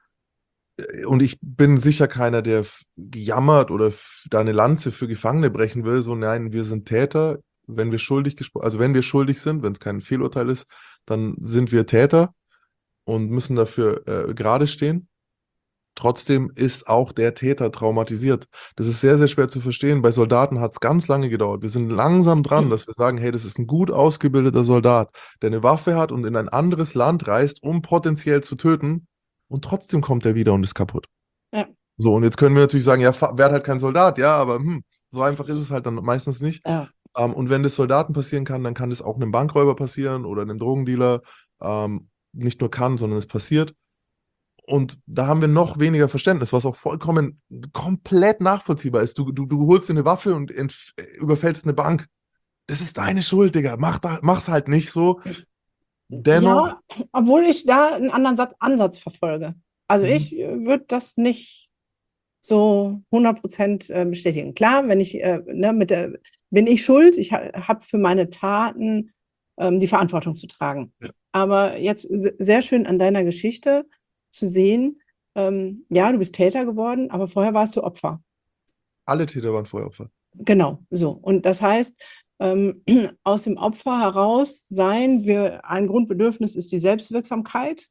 und ich bin sicher keiner, der f- jammert oder f- da eine Lanze für Gefangene brechen will. So, nein, wir sind Täter. Wenn wir schuldig gesprochen, also wenn wir schuldig sind, wenn es kein Fehlurteil ist, dann sind wir Täter und müssen dafür äh, gerade stehen. Trotzdem ist auch der Täter traumatisiert. Das ist sehr, sehr schwer zu verstehen. Bei Soldaten hat es ganz lange gedauert. Wir sind langsam dran, dass wir sagen, hey, das ist ein gut ausgebildeter Soldat, der eine Waffe hat und in ein anderes Land reist, um potenziell zu töten. Und trotzdem kommt er wieder und ist kaputt. ja, So, und jetzt können wir natürlich sagen, ja, fa- werd halt kein Soldat, ja, aber hm, so einfach ist es halt dann meistens nicht. ja, Ähm, und wenn das Soldaten passieren kann, dann kann das auch einem Bankräuber passieren oder einem Drogendealer. Ähm, nicht nur kann, sondern es passiert. Und da haben wir noch weniger Verständnis, was auch vollkommen komplett nachvollziehbar ist. Du, du, du holst dir eine Waffe und entf- überfällst eine Bank. Das ist deine Schuld, Digga. Mach da, mach's halt nicht so. Dennoch, ja, obwohl ich da einen anderen Sat Ansatz verfolge. Also mhm, ich äh, würde das nicht so hundert Prozent äh, bestätigen. Klar, wenn ich, äh, ne, mit der, bin ich schuld, ich ha habe für meine Taten ähm, die Verantwortung zu tragen. ja, Aber jetzt se- sehr schön an deiner Geschichte zu sehen, ähm, ja, du bist Täter geworden, aber vorher warst du Opfer. alle Täter waren vorher Opfer. Genau, so. Und das heißt, ähm, aus dem Opfer heraus sein, wir, ein Grundbedürfnis ist die Selbstwirksamkeit.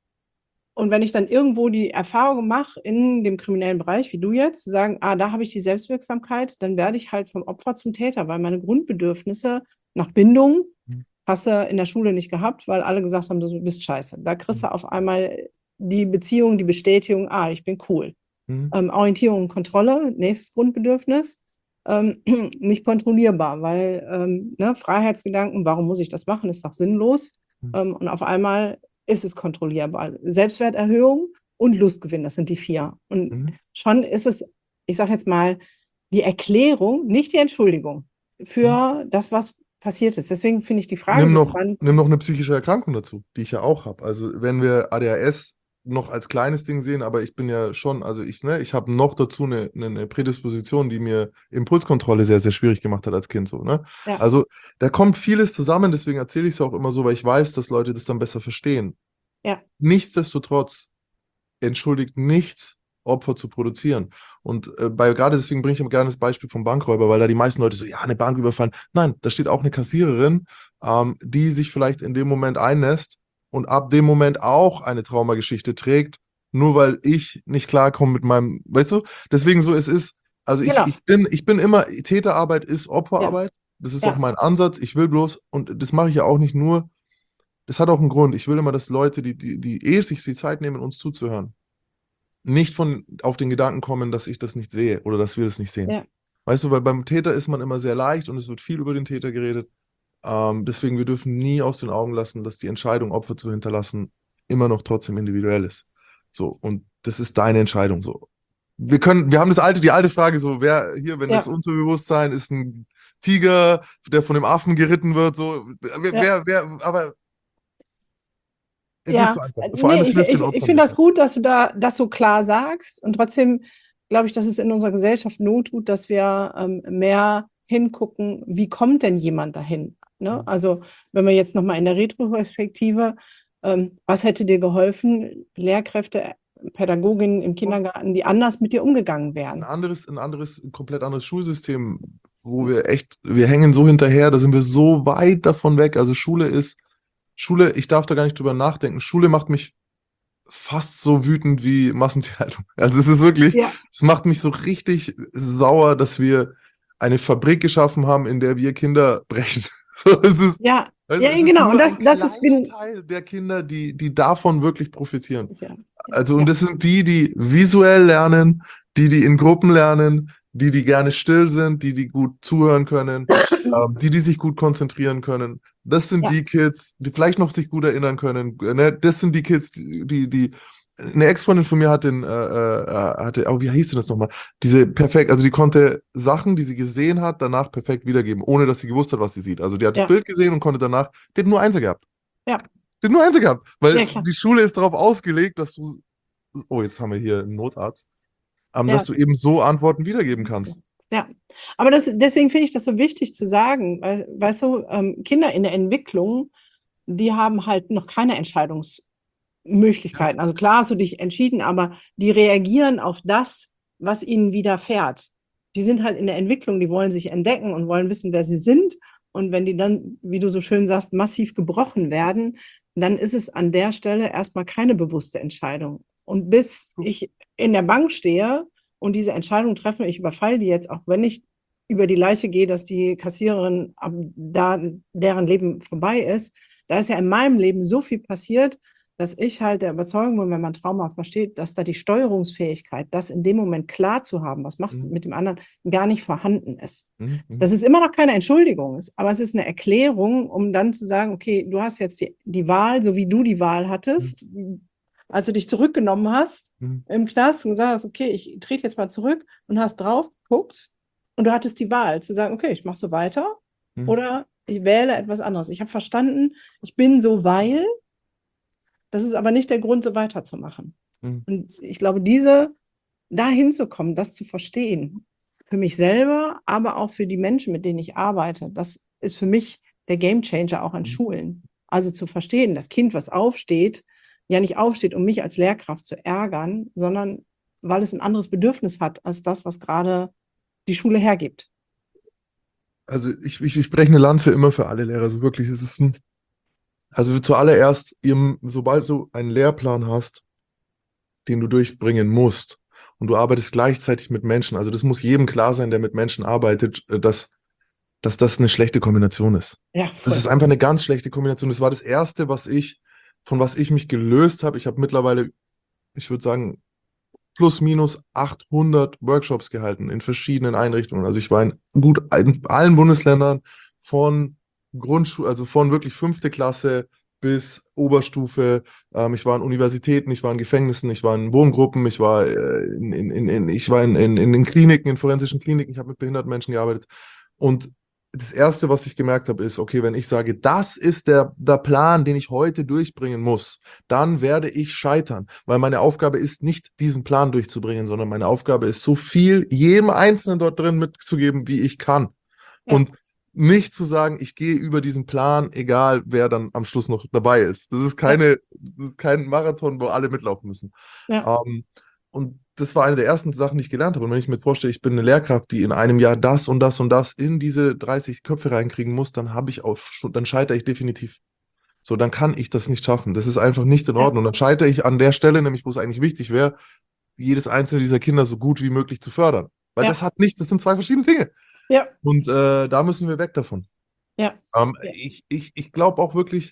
Und wenn ich dann irgendwo die Erfahrung mache in dem kriminellen Bereich, wie du jetzt, zu sagen, ah, da habe ich die Selbstwirksamkeit, dann werde ich halt vom Opfer zum Täter, weil meine Grundbedürfnisse nach Bindung Mhm. hast du in der Schule nicht gehabt, weil alle gesagt haben, du bist scheiße. Da kriegst Mhm. du auf einmal die Beziehung, die Bestätigung, ah, ich bin cool. Mhm. Ähm, Orientierung und Kontrolle, nächstes Grundbedürfnis, ähm, nicht kontrollierbar, weil ähm, ne, Freiheitsgedanken, warum muss ich das machen, ist doch sinnlos. Mhm. Ähm, und auf einmal ist es kontrollierbar. Selbstwerterhöhung und Lustgewinn, das sind die vier. Und Mhm. schon ist es, ich sage jetzt mal, die Erklärung, nicht die Entschuldigung Mhm. für das, was passiert ist. Deswegen finde ich die Frage Nimm so noch, spannend. nimm noch eine psychische Erkrankung dazu, die ich ja auch habe. Also wenn wir A D H S noch als kleines Ding sehen, aber ich bin ja schon, also ich, ne, ich habe noch dazu eine, eine eine Prädisposition, die mir Impulskontrolle sehr, sehr schwierig gemacht hat als Kind so, ne? Ja, Also da kommt vieles zusammen, deswegen erzähle ich es auch immer so, weil ich weiß, dass Leute das dann besser verstehen. ja, Nichtsdestotrotz entschuldigt nichts, Opfer zu produzieren. Und äh, bei gerade deswegen bringe ich immer gerne das Beispiel vom Bankräuber, weil da die meisten Leute so, ja, eine Bank überfallen. Nein, da steht auch eine Kassiererin, ähm, die sich vielleicht in dem Moment einnässt und ab dem Moment auch eine Traumageschichte trägt, nur weil ich nicht klarkomme mit meinem, weißt du? Deswegen so, es ist, Also ich, Genau. ich bin, ich bin immer, Täterarbeit ist Ja, Opferarbeit. Das ist auch ja, mein Ansatz. Ich will bloß, und das mache ich ja auch nicht nur, das hat auch einen Grund. Ich will immer, dass Leute, die, die, die eh sich die Zeit nehmen, uns zuzuhören, nicht von auf den Gedanken kommen, dass ich das nicht sehe oder dass wir das nicht sehen. ja, Weißt du, weil beim Täter ist man immer sehr leicht und es wird viel über den Täter geredet. Ähm, deswegen, wir dürfen nie aus den Augen lassen, dass die Entscheidung, Opfer zu hinterlassen, immer noch trotzdem individuell ist. So, und das ist deine Entscheidung. So. Wir können, wir haben das alte, die alte Frage, so, wer hier, wenn das ja, Unterbewusstsein ist ein Tiger, der von dem Affen geritten wird, so, wer, ja. wer, wer aber es ist nicht so Ja, einfach. äh, Vor allem, nee, es ich, hilft den ich, ich Opfern finde nicht. das gut, dass du da das so klar sagst. Und trotzdem glaube ich, dass es in unserer Gesellschaft Not tut, dass wir ähm, mehr hingucken, wie kommt denn jemand dahin? Ne? Also, wenn wir jetzt nochmal in der Retroperspektive, ähm, was hätte dir geholfen, Lehrkräfte, Pädagoginnen im Und Kindergarten, die anders mit dir umgegangen ein wären? anderes, ein anderes, ein komplett anderes Schulsystem, wo wir echt, wir hängen so hinterher, da sind wir so weit davon weg. Also Schule ist, Schule, ich darf da gar nicht drüber nachdenken. Schule macht mich fast so wütend wie Massentierhaltung. Also es ist wirklich, Ja, es macht mich so richtig sauer, dass wir eine Fabrik geschaffen haben, in der wir Kinder brechen. So, es ist, ja, also ja, es ist genau. Und nur ein das, das ist, kleiner gen- Teil der Kinder, die, die davon wirklich profitieren. ja, Also, und ja, das sind die, die visuell lernen, die, die in Gruppen lernen, die, die gerne still sind, die, die gut zuhören können, ähm, die, die sich gut konzentrieren können. Das sind ja, die Kids, die vielleicht noch sich gut erinnern können. Ne? Das sind die Kids, die, die, die eine Ex-Freundin von mir hat den, äh, äh, hatte, oh, wie hieß denn das nochmal? Diese perfekt, also die konnte Sachen, die sie gesehen hat, danach perfekt wiedergeben, ohne dass sie gewusst hat, was sie sieht. Also die hat das ja, Bild gesehen und konnte danach, die hat nur Einser gehabt. ja, Die hat nur Einser gehabt, weil ja, klar. die Schule ist darauf ausgelegt, dass du, oh, jetzt haben wir hier einen Notarzt, ähm, dass Ja. du eben so Antworten wiedergeben kannst. Ja, aber das, deswegen finde ich das so wichtig zu sagen, weil, weißt du, ähm, Kinder in der Entwicklung, die haben halt noch keine Ja. Entscheidungsmöglichkeiten. Also klar hast du dich entschieden, aber die reagieren auf das, was ihnen widerfährt. Die sind halt in der Entwicklung, die wollen sich entdecken und wollen wissen, wer sie sind. Und wenn die dann, wie du so schön sagst, massiv gebrochen werden, dann ist es an der Stelle erstmal keine bewusste Entscheidung. Und bis ich in der Bank stehe und diese Entscheidung treffe, ich überfalle die jetzt, auch wenn ich über die Leiche gehe, dass die Kassiererin ab da deren Leben vorbei ist, da ist ja in meinem Leben so viel passiert, dass ich halt der Überzeugung bin, wenn man Trauma versteht, dass da die Steuerungsfähigkeit, das in dem Moment klar zu haben, was macht Mhm. mit dem anderen, gar nicht vorhanden ist. Mhm. Mhm. Dass es immer noch keine Entschuldigung ist, aber es ist eine Erklärung, um dann zu sagen, okay, du hast jetzt die, die Wahl, so wie du die Wahl hattest, als du dich zurückgenommen hast Mhm. im Knast und gesagt hast, okay, ich trete jetzt mal zurück und hast drauf geguckt und du hattest die Wahl zu sagen, okay, ich mache so weiter Mhm. oder ich wähle etwas anderes. Ich habe verstanden, ich bin so, weil, das ist aber nicht der Grund, so weiterzumachen. Mhm. Und ich glaube, diese, da hinzukommen, das zu verstehen, für mich selber, aber auch für die Menschen, mit denen ich arbeite, das ist für mich der Gamechanger auch an Mhm. Schulen. Also zu verstehen, das Kind, was aufsteht, ja nicht aufsteht, um mich als Lehrkraft zu ärgern, sondern weil es ein anderes Bedürfnis hat als das, was gerade die Schule hergibt. Also ich, ich, ich breche eine Lanze immer für alle Lehrer. Also wirklich, es ist ein, also zuallererst, eben, sobald du einen Lehrplan hast, den du durchbringen musst und du arbeitest gleichzeitig mit Menschen, also das muss jedem klar sein, der mit Menschen arbeitet, äh, dass, dass das eine schlechte Kombination ist. Ja, Das ist voll. einfach eine ganz schlechte Kombination. Das war das Erste, was ich, von was ich mich gelöst habe. Ich habe mittlerweile, ich würde sagen, plus minus achthundert Workshops gehalten in verschiedenen Einrichtungen. Also ich war in gut in allen Bundesländern von Grundschule, also von wirklich fünfte Klasse bis Oberstufe. Ähm, ich war in Universitäten, ich war in Gefängnissen, ich war in Wohngruppen, ich war äh, in, in, in, in, ich war in, in, in den Kliniken, in forensischen Kliniken, ich habe mit behinderten Menschen gearbeitet. Und das Erste, was ich gemerkt habe, ist, okay, wenn ich sage, das ist der, der Plan, den ich heute durchbringen muss, dann werde ich scheitern, weil meine Aufgabe ist nicht, diesen Plan durchzubringen, sondern meine Aufgabe ist, so viel jedem Einzelnen dort drin mitzugeben, wie ich kann. Ja, Und nicht zu sagen, ich gehe über diesen Plan, egal wer dann am Schluss noch dabei ist. Das ist ja, keine, das ist kein Marathon, wo alle mitlaufen müssen. ja, Ähm, und das war eine der ersten Sachen, die ich gelernt habe. Und wenn ich mir vorstelle, ich bin eine Lehrkraft, die in einem Jahr das und das und das in diese dreißig Köpfe reinkriegen muss, dann habe ich auf, dann scheitere ich definitiv. So, dann kann ich das nicht schaffen. Das ist einfach nicht in ja, Ordnung. Dann scheitere ich an der Stelle, nämlich wo es eigentlich wichtig wäre, jedes einzelne dieser Kinder so gut wie möglich zu fördern. Weil Ja. das hat nichts, das sind zwei verschiedene Dinge. Ja. Und äh, da müssen wir weg davon. Ja. Ähm, Ja. ich ich, ich glaube auch wirklich,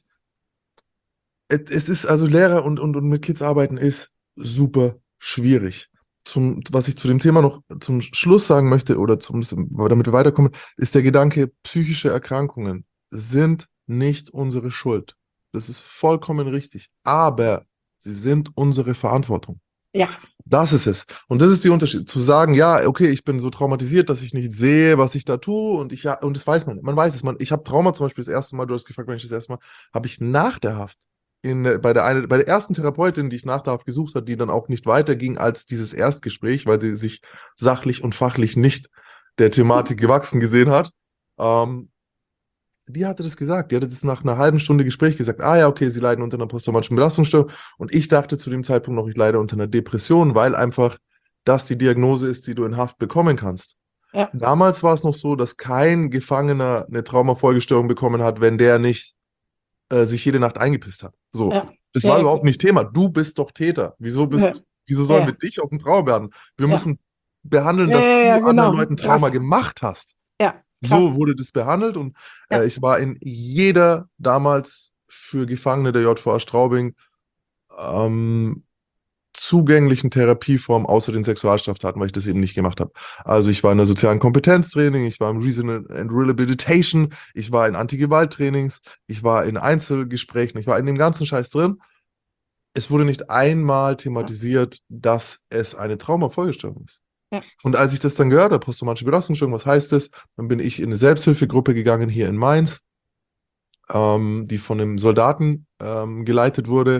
es, es ist also Lehrer und, und, und mit Kids arbeiten ist super schwierig. Zum, was ich zu dem Thema noch zum Schluss sagen möchte, oder zum, damit wir weiterkommen, ist der Gedanke, psychische Erkrankungen sind nicht unsere Schuld. Das ist vollkommen richtig. Aber sie sind unsere Verantwortung. Ja. Das ist es. Und das ist der Unterschied. Zu sagen, ja, okay, ich bin so traumatisiert, dass ich nicht sehe, was ich da tue. Und ich ja, und das weiß man. Man weiß es. Man, ich habe Trauma zum Beispiel das erste Mal, du hast gefragt, wenn ich das erste Mal, habe ich nach der Haft in, äh, bei der eine, bei der ersten Therapeutin, die ich nach der Haft gesucht habe, die dann auch nicht weiterging als dieses Erstgespräch, weil sie sich sachlich und fachlich nicht der Thematik gewachsen gesehen hat. Ähm, Die hatte das gesagt. Die hatte das nach einer halben Stunde Gespräch gesagt. Ah ja, okay, sie leiden unter einer posttraumatischen Belastungsstörung. Und ich dachte zu dem Zeitpunkt noch, ich leide unter einer Depression, weil einfach das die Diagnose ist, die du in Haft bekommen kannst. Ja. Damals war es noch so, dass kein Gefangener eine Traumafolgestörung bekommen hat, wenn der nicht äh, sich jede Nacht eingepisst hat. So. Ja. Das Ja. war Ja. überhaupt nicht Thema. Du bist doch Täter. Wieso bist, Ja. wieso sollen Ja. wir dich auf den Trauer behandeln? Wir Ja. müssen behandeln, Ja, dass ja, ja, du anderen genau. Leuten Trauma Krass. gemacht hast. Ja, krass. So wurde das behandelt und Ja. äh, ich war in jeder damals für Gefangene der J V A Straubing ähm, zugänglichen Therapieform außer den Sexualstraftaten, weil ich das eben nicht gemacht habe. Also ich war in der sozialen Kompetenztraining, ich war im Reason and Rehabilitation, ich war in Anti-Gewalt-Trainings, ich war in Einzelgesprächen, ich war in dem ganzen Scheiß drin. Es wurde nicht einmal thematisiert, dass es eine Traumafolgestörung ist. Ja. Und als ich das dann gehört habe, posttraumatische Belastungsstörung, was heißt das? Dann bin ich in eine Selbsthilfegruppe gegangen hier in Mainz, ähm, die von einem Soldaten ähm, geleitet wurde.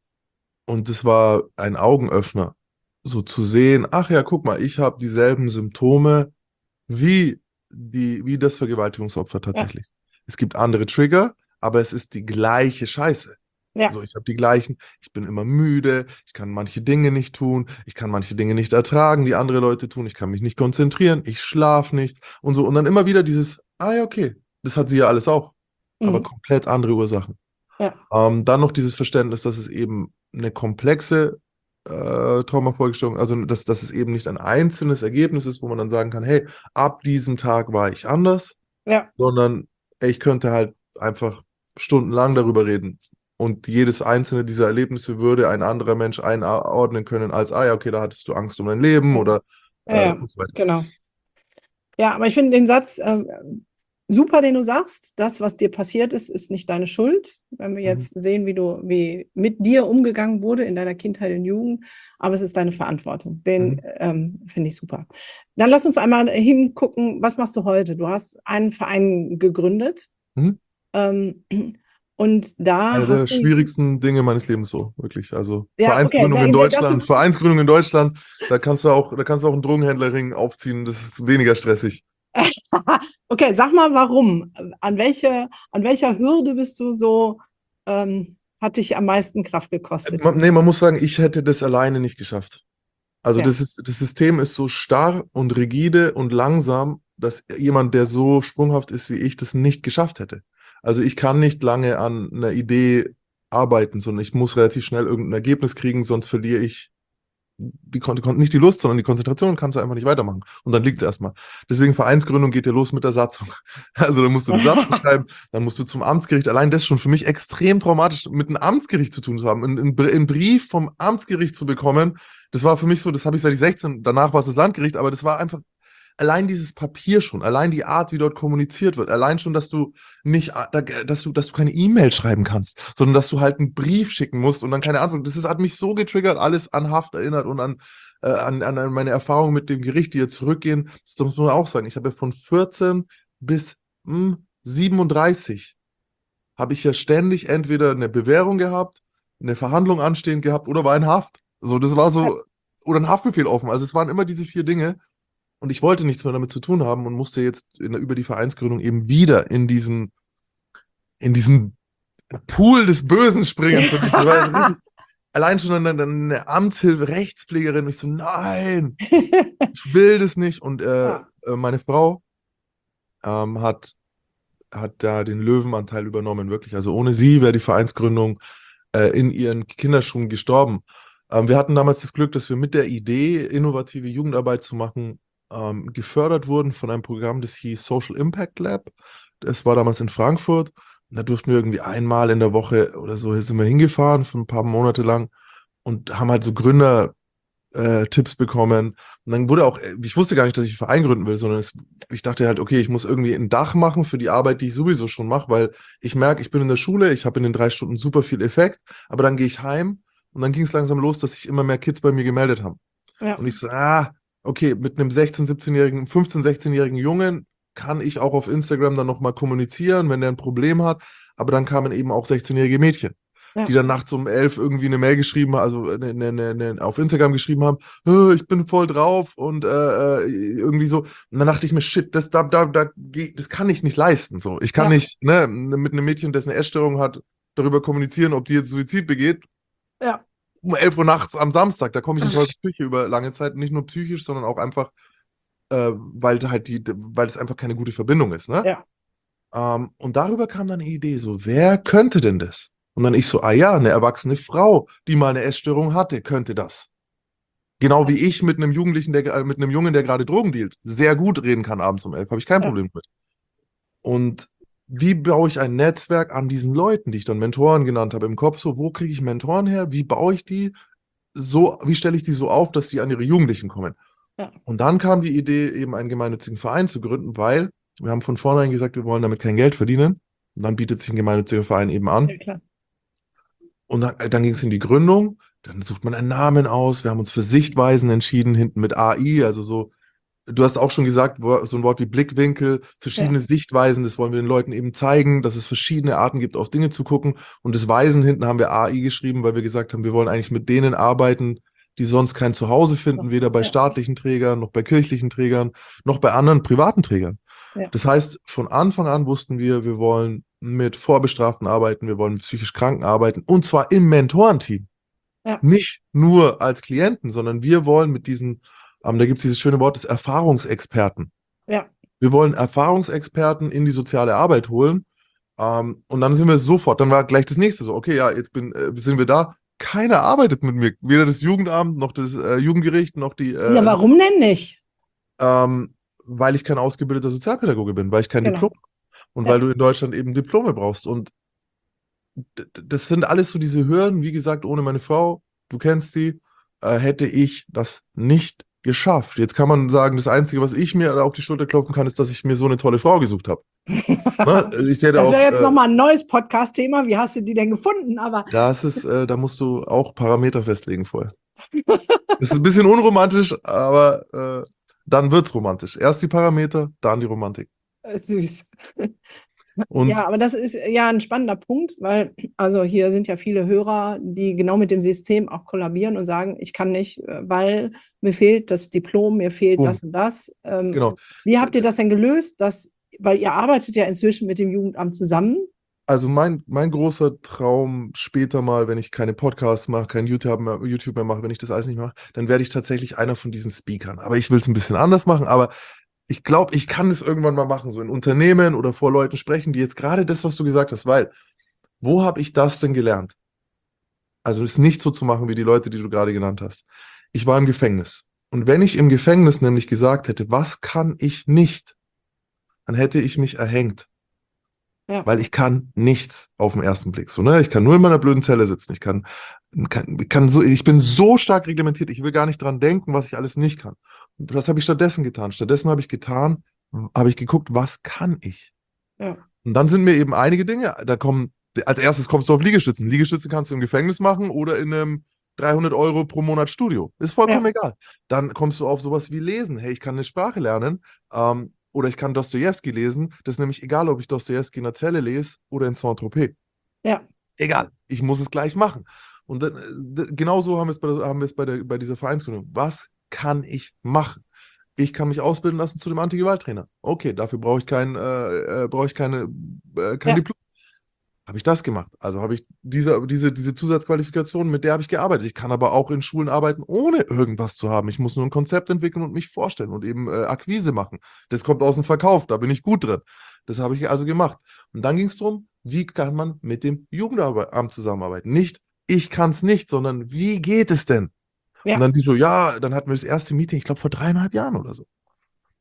Und es war ein Augenöffner, so zu sehen, ach ja, guck mal, ich habe dieselben Symptome wie, die, wie das Vergewaltigungsopfer Ja. tatsächlich. Es gibt andere Trigger, aber es ist die gleiche Scheiße. Ja. So, ich habe die gleichen, ich bin immer müde, ich kann manche Dinge nicht tun, ich kann manche Dinge nicht ertragen, die andere Leute tun, ich kann mich nicht konzentrieren, ich schlafe nicht und so. Und dann immer wieder dieses, ah ja, okay, das hat sie ja alles auch, aber Mhm. komplett andere Ursachen. Ja. Ähm, dann noch dieses Verständnis, dass es eben eine komplexe äh, Traumafolgestörung, also dass, dass es eben nicht ein einzelnes Ergebnis ist, wo man dann sagen kann, hey, ab diesem Tag war ich anders, Ja. sondern ey, ich könnte halt einfach stundenlang darüber reden. Und jedes einzelne dieser Erlebnisse würde ein anderer Mensch einordnen können als, ah ja, okay, da hattest du Angst um dein Leben Ja. oder Ja, äh, ja, und so weiter. genau. Ja, aber ich finde den Satz äh, super, den du sagst. Das, was dir passiert ist, ist nicht deine Schuld. Wenn wir Mhm. jetzt sehen, wie du, wie mit dir umgegangen wurde in deiner Kindheit und Jugend, aber es ist deine Verantwortung. Den Mhm. ähm, finde ich super. Dann lass uns einmal hingucken, was machst du heute? Du hast einen Verein gegründet. Mhm. Ähm, und da Eine der hast du, schwierigsten Dinge meines Lebens so, wirklich. Also ja, okay, Vereinsgründung in da- das Deutschland, ist, Vereinsgründung in Deutschland, da kannst du auch, da kannst du auch einen Drogenhändlerring aufziehen, das ist weniger stressig. okay, sag mal, warum? An welche, an welcher Hürde bist du so, ähm, hat dich am meisten Kraft gekostet? Man, nee, man muss sagen, ich hätte das alleine nicht geschafft. Also Ja, das ist, das System ist so starr und rigide und langsam, dass jemand, der so sprunghaft ist wie ich, das nicht geschafft hätte. Also ich kann nicht lange an einer Idee arbeiten, sondern ich muss relativ schnell irgendein Ergebnis kriegen, sonst verliere ich die, Kon kon- nicht die Lust, sondern die Konzentration und kannst du einfach nicht weitermachen. Und dann liegt es erstmal. Deswegen Vereinsgründung geht ja los mit der Satzung. Also dann musst du eine Satzung schreiben, dann musst du zum Amtsgericht. Allein das ist schon für mich extrem traumatisch, mit einem Amtsgericht zu tun zu haben. Einen, einen Brief vom Amtsgericht zu bekommen, das war für mich so, das habe ich seit ich sechzehn, danach war es das Landgericht, aber das war einfach allein dieses Papier schon, allein die Art, wie dort kommuniziert wird, allein schon, dass du nicht, dass du, dass du keine E-Mail schreiben kannst, sondern dass du halt einen Brief schicken musst und dann keine Antwort. Das ist, hat mich so getriggert, alles an Haft erinnert und an, äh, an, an meine Erfahrungen mit dem Gericht, die jetzt zurückgehen. Das muss man auch sagen. Ich habe ja von vierzehn bis mh, siebenunddreißig habe ich ja ständig entweder eine Bewährung gehabt, eine Verhandlung anstehend gehabt oder war in Haft. So, das war ja, so, oder ein Haftbefehl offen. Also es waren immer diese vier Dinge. Und ich wollte nichts mehr damit zu tun haben und musste jetzt in, über die Vereinsgründung eben wieder in diesen, in diesen Pool des Bösen springen für mich. Das war richtig, allein schon eine, eine Amtshilfe, Rechtspflegerin. Und ich so, nein, ich will das nicht. Und äh, ja, äh, meine Frau ähm, hat, hat da den Löwenanteil übernommen, wirklich. Also ohne sie wäre die Vereinsgründung äh, in ihren Kinderschuhen gestorben. Ähm, wir hatten damals das Glück, dass wir mit der Idee, innovative Jugendarbeit zu machen, ähm, gefördert wurden von einem Programm, das hieß Social Impact Lab. Das war damals in Frankfurt. Und da durften wir irgendwie einmal in der Woche oder so sind wir hingefahren, für ein paar Monate lang und haben halt so Gründer äh, Tipps bekommen. Und dann wurde auch, ich wusste gar nicht, dass ich einen Verein gründen will, sondern es, ich dachte halt, okay, ich muss irgendwie ein Dach machen für die Arbeit, die ich sowieso schon mache, weil ich merke, ich bin in der Schule, ich habe in den drei Stunden super viel Effekt, aber dann gehe ich heim und dann ging es langsam los, dass sich immer mehr Kids bei mir gemeldet haben. Ja, Und ich so, ah, okay, mit einem sechzehn-, siebzehn-jährigen, fünfzehn-, sechzehn-jährigen Jungen kann ich auch auf Instagram dann nochmal kommunizieren, wenn der ein Problem hat. Aber dann kamen eben auch sechzehn-jährige Mädchen, die ja. dann nachts um elf irgendwie eine Mail geschrieben haben, also eine, eine, eine, auf Instagram geschrieben haben, "Äh, ich bin voll drauf und äh, äh, irgendwie so. Und dann dachte ich mir, shit, das, da, da, da, geh- das kann ich nicht leisten. So. Ich kann Ja, nicht ne, mit einem Mädchen, das eine Essstörung hat, darüber kommunizieren, ob die jetzt Suizid begeht, ja, um elf Uhr nachts am Samstag. Da komme ich in Teufelsküche über lange Zeit, nicht nur psychisch, sondern auch einfach, äh, weil halt die, weil es einfach keine gute Verbindung ist, ne? ja, Ähm, und darüber kam dann eine Idee, so, wer könnte denn das? Und dann ich so, ah ja, eine erwachsene Frau, die mal eine Essstörung hatte, könnte das. Genau wie ich mit einem Jugendlichen, der, äh, mit einem Jungen, der gerade Drogen dealt, sehr gut reden kann abends um elf, habe ich kein ja, Problem mit. Und wie baue ich ein Netzwerk an diesen Leuten, die ich dann Mentoren genannt habe, im Kopf so, wo kriege ich Mentoren her? Wie baue ich die? So, wie stelle ich die so auf, dass die an ihre Jugendlichen kommen? ja, Und dann kam die Idee, eben einen gemeinnützigen Verein zu gründen, weil wir haben von vornherein gesagt, wir wollen damit kein Geld verdienen. Und dann bietet sich ein gemeinnütziger Verein eben an. ja, klar. Und dann, dann ging es in die Gründung. Dann sucht man einen Namen aus. Wir haben uns für Sichtweisen entschieden, hinten mit A I, also so. Du hast auch schon gesagt, wo- so ein Wort wie Blickwinkel, Ja, verschiedene Sichtweisen, das wollen wir den Leuten eben zeigen, dass es verschiedene Arten gibt, auf Dinge zu gucken. Und das Weisen hinten haben wir A I geschrieben, weil wir gesagt haben, wir wollen eigentlich mit denen arbeiten, die sonst kein Zuhause finden, weder bei ja, staatlichen Trägern, noch bei kirchlichen Trägern, noch bei anderen privaten Trägern. ja, Das heißt, von Anfang an wussten wir, wir wollen mit Vorbestraften arbeiten, wir wollen mit psychisch Kranken arbeiten, und zwar im Mentorenteam. ja, Nicht nur als Klienten, sondern wir wollen mit diesen, ähm, da gibt es dieses schöne Wort des Erfahrungsexperten. ja. Wir wollen Erfahrungsexperten in die soziale Arbeit holen. Ähm, und dann sind wir sofort, dann war gleich das nächste so, okay, ja, jetzt bin, äh, sind wir da. Keiner arbeitet mit mir. Weder das Jugendamt, noch das äh, Jugendgericht, noch die, Ja, äh, warum denn nicht? ähm, weil ich kein ausgebildeter Sozialpädagoge bin, weil ich kein Genau. Diplom und weil Ja, du in Deutschland eben Diplome brauchst. Und d- d- das sind alles so diese Hürden. Wie gesagt, ohne meine Frau, du kennst sie, äh, hätte ich das nicht geschafft. Jetzt kann man sagen, das Einzige, was ich mir auf die Schulter klopfen kann, ist, dass ich mir so eine tolle Frau gesucht habe. Ne? Ich hätte das wäre auch, jetzt äh, nochmal ein neues Podcast-Thema. Wie hast du die denn gefunden? Aber das ist, äh, da musst du auch Parameter festlegen vorher. Das ist ein bisschen unromantisch, aber äh, dann wird's romantisch. Erst die Parameter, dann die Romantik. äh, süß. Und Ja, aber das ist ja ein spannender Punkt, weil also hier sind ja viele Hörer, die genau mit dem System auch kollabieren und sagen, ich kann nicht, äh, weil mir fehlt das Diplom, mir fehlt boom, das und das. Ähm, genau. wie habt ihr das denn gelöst? Dass, weil ihr arbeitet ja inzwischen mit dem Jugendamt zusammen. Also mein, mein großer Traum später mal, wenn ich keine Podcasts mache, kein YouTube mehr, YouTube mehr mache, wenn ich das alles nicht mache, dann werde ich tatsächlich einer von diesen Speakern. Aber ich will es ein bisschen anders machen. Aber ich glaube, ich kann es irgendwann mal machen, so in Unternehmen oder vor Leuten sprechen, die jetzt gerade das, was du gesagt hast, weil, wo habe ich das denn gelernt? Also es nicht so zu machen wie die Leute, die du gerade genannt hast. Ich war im Gefängnis. Und wenn ich im Gefängnis nämlich gesagt hätte, was kann ich nicht, dann hätte ich mich erhängt. Ja, Weil ich kann nichts auf den ersten Blick. So, ne? Ich kann nur in meiner blöden Zelle sitzen. Ich kann, kann, kann so, ich bin so stark reglementiert, ich will gar nicht dran denken, was ich alles nicht kann. Und was habe ich stattdessen getan? Stattdessen habe ich getan, habe ich geguckt, was kann ich? ja, Und dann sind mir eben einige Dinge, da kommen, als erstes kommst du auf Liegestützen. Liegestütze kannst du im Gefängnis machen oder in einem dreihundert Euro pro Monat Studio. Ist vollkommen ja, egal. Dann kommst du auf sowas wie Lesen. Hey, ich kann eine Sprache lernen. Ähm, oder ich kann Dostojewski lesen. Das ist nämlich egal, ob ich Dostojewski in der Zelle lese oder in Saint-Tropez. ja, Egal, ich muss es gleich machen. Und dann, äh, genauso haben wir es bei, haben wir es bei, der, bei dieser Vereinsgründung. Was kann ich machen? Ich kann mich ausbilden lassen zu dem Antigewalttrainer. Okay, dafür brauche ich kein, äh, äh, brauche ich keine, äh, kein ja, Diplom. Habe ich das gemacht? Also habe ich diese, diese, diese Zusatzqualifikation, mit der habe ich gearbeitet. Ich kann aber auch in Schulen arbeiten, ohne irgendwas zu haben. Ich muss nur ein Konzept entwickeln und mich vorstellen und eben äh, Akquise machen. Das kommt aus dem Verkauf, da bin ich gut drin. Das habe ich also gemacht. Und dann ging es darum, wie kann man mit dem Jugendamt zusammenarbeiten? Nicht, ich kann es nicht, sondern wie geht es denn? Und ja, dann die so, ja, dann hatten wir das erste Meeting, ich glaube vor dreieinhalb Jahren oder so.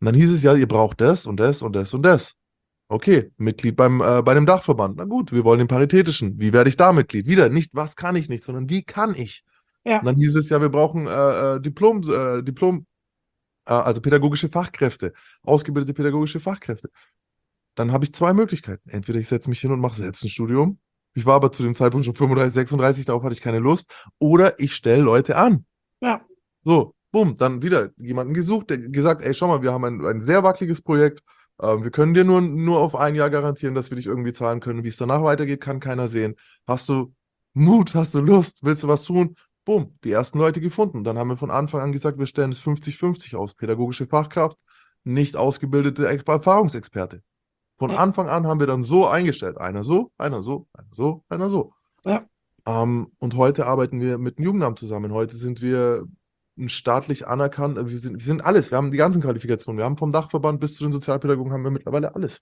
Und dann hieß es ja, ihr braucht das und das und das und das. Okay, Mitglied beim, äh, bei dem Dachverband. Na gut, wir wollen den Paritätischen. Wie werde ich da Mitglied? Wieder nicht, was kann ich nicht, sondern wie kann ich? Und Ja, dann hieß es ja, wir brauchen äh, äh, Diplom, äh, Diplom, äh, also pädagogische Fachkräfte, ausgebildete pädagogische Fachkräfte. Dann habe ich zwei Möglichkeiten. Entweder ich setze mich hin und mache selbst ein Studium. Ich war aber zu dem Zeitpunkt schon fünfunddreißig, sechsunddreißig, darauf hatte ich keine Lust. Oder ich stelle Leute an. ja, So, bumm, dann wieder jemanden gesucht, der gesagt, ey, schau mal, wir haben ein, ein sehr wackeliges Projekt. Ähm, wir können dir nur, nur auf ein Jahr garantieren, dass wir dich irgendwie zahlen können. Wie es danach weitergeht, kann keiner sehen. Hast du Mut, hast du Lust, willst du was tun? Bumm, die ersten Leute gefunden. Dann haben wir von Anfang an gesagt, wir stellen es fünfzig fünfzig aus. Pädagogische Fachkraft, nicht ausgebildete Erfahrungsexperte. Von ja, Anfang an haben wir dann so eingestellt. Einer so, einer so, einer so, einer so. ja. Ähm, und heute arbeiten wir mit dem Jugendamt zusammen. Heute sind wir staatlich anerkannt. Wir sind, wir sind alles. Wir haben die ganzen Qualifikationen. Wir haben vom Dachverband bis zu den Sozialpädagogen haben wir mittlerweile alles.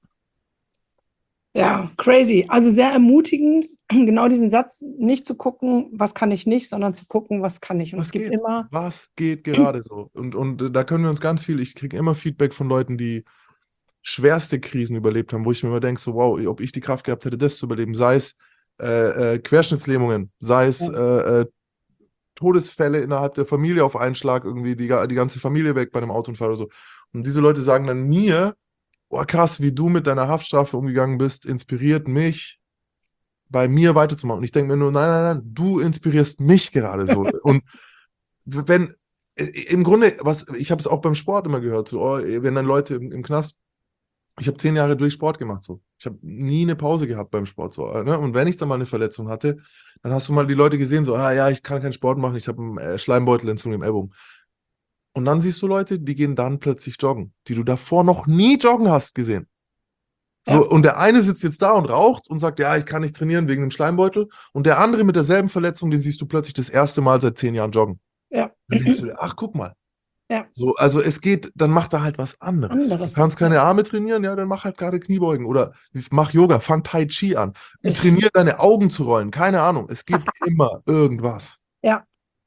Ja, crazy. Also sehr ermutigend, genau diesen Satz nicht zu gucken, was kann ich nicht, sondern zu gucken, was kann ich. Und es Was gibt geht? immer, Was geht gerade so? Und, und äh, da können wir uns ganz viel, ich kriege immer Feedback von Leuten, die schwerste Krisen überlebt haben, wo ich mir immer denke, so wow, ob ich die Kraft gehabt hätte, das zu überleben, sei es äh, äh, Querschnittslähmungen, sei es ja, äh, äh, Todesfälle innerhalb der Familie auf einen Schlag, irgendwie die, ga- die ganze Familie weg bei einem Autounfall oder so. Und diese Leute sagen dann mir, oh krass, wie du mit deiner Haftstrafe umgegangen bist, inspiriert mich, bei mir weiterzumachen. Und ich denke mir nur, nein, nein, nein, du inspirierst mich gerade so. Und wenn, äh, im Grunde, was, ich habe es auch beim Sport immer gehört, so, oh, wenn dann Leute im, im Knast, ich habe zehn Jahre durch Sport gemacht, so. Ich habe nie eine Pause gehabt beim Sport, so. Ne? Und wenn ich dann mal eine Verletzung hatte, dann hast du mal die Leute gesehen, so, ah ja, ich kann keinen Sport machen, ich habe einen äh, Schleimbeutelentzündung im Ellbogen. Und dann siehst du Leute, die gehen dann plötzlich joggen, die du davor noch nie joggen hast gesehen. So, ja, und der eine sitzt jetzt da und raucht und sagt, ja, ich kann nicht trainieren wegen dem Schleimbeutel. Und der andere mit derselben Verletzung, den siehst du plötzlich das erste Mal seit zehn Jahren joggen. ja, Dann denkst du dir, ach, guck mal. ja, So, also es geht, dann mach da halt was anderes. Du anderes. kannst keine Arme trainieren, ja, dann mach halt gerade Kniebeugen oder mach Yoga, fang Tai Chi an. Trainier deine Augen zu rollen, keine Ahnung. Es gibt immer irgendwas. Ja,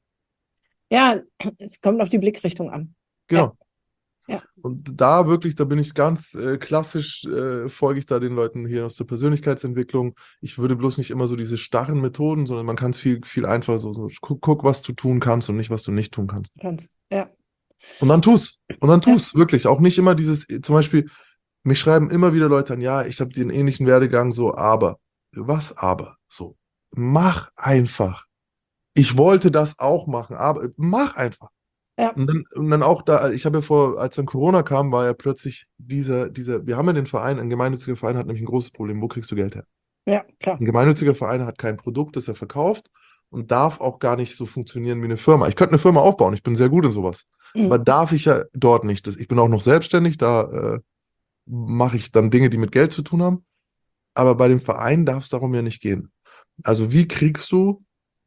ja, es kommt auf die Blickrichtung an. Ja, Genau. ja, Und da wirklich, da bin ich ganz äh, klassisch, äh, folge ich da den Leuten hier aus der Persönlichkeitsentwicklung. Ich würde bloß nicht immer so diese starren Methoden, sondern man kann es viel, viel einfacher so, so guck, guck, was du tun kannst und nicht, was du nicht tun kannst. kannst. Ja, Und dann tu's. Und dann ja, tu's, wirklich. Auch nicht immer dieses, zum Beispiel, mich schreiben immer wieder Leute an, ja, ich habe den ähnlichen Werdegang, so, aber. Was aber? So. Mach einfach. Ich wollte das auch machen, aber mach einfach. ja, Und dann, und dann auch da, ich habe ja vor, als dann Corona kam, war ja plötzlich dieser, dieser, wir haben ja den Verein, ein gemeinnütziger Verein hat nämlich ein großes Problem. Wo kriegst du Geld her? ja, klar. Ein gemeinnütziger Verein hat kein Produkt, das er verkauft und darf auch gar nicht so funktionieren wie eine Firma. Ich könnte eine Firma aufbauen, ich bin sehr gut in sowas. Aber Mhm. darf ich ja dort nicht. Das, ich bin auch noch selbstständig, da äh, mache ich dann Dinge, die mit Geld zu tun haben. Aber bei dem Verein darf es darum ja nicht gehen. Also wie kriegst du,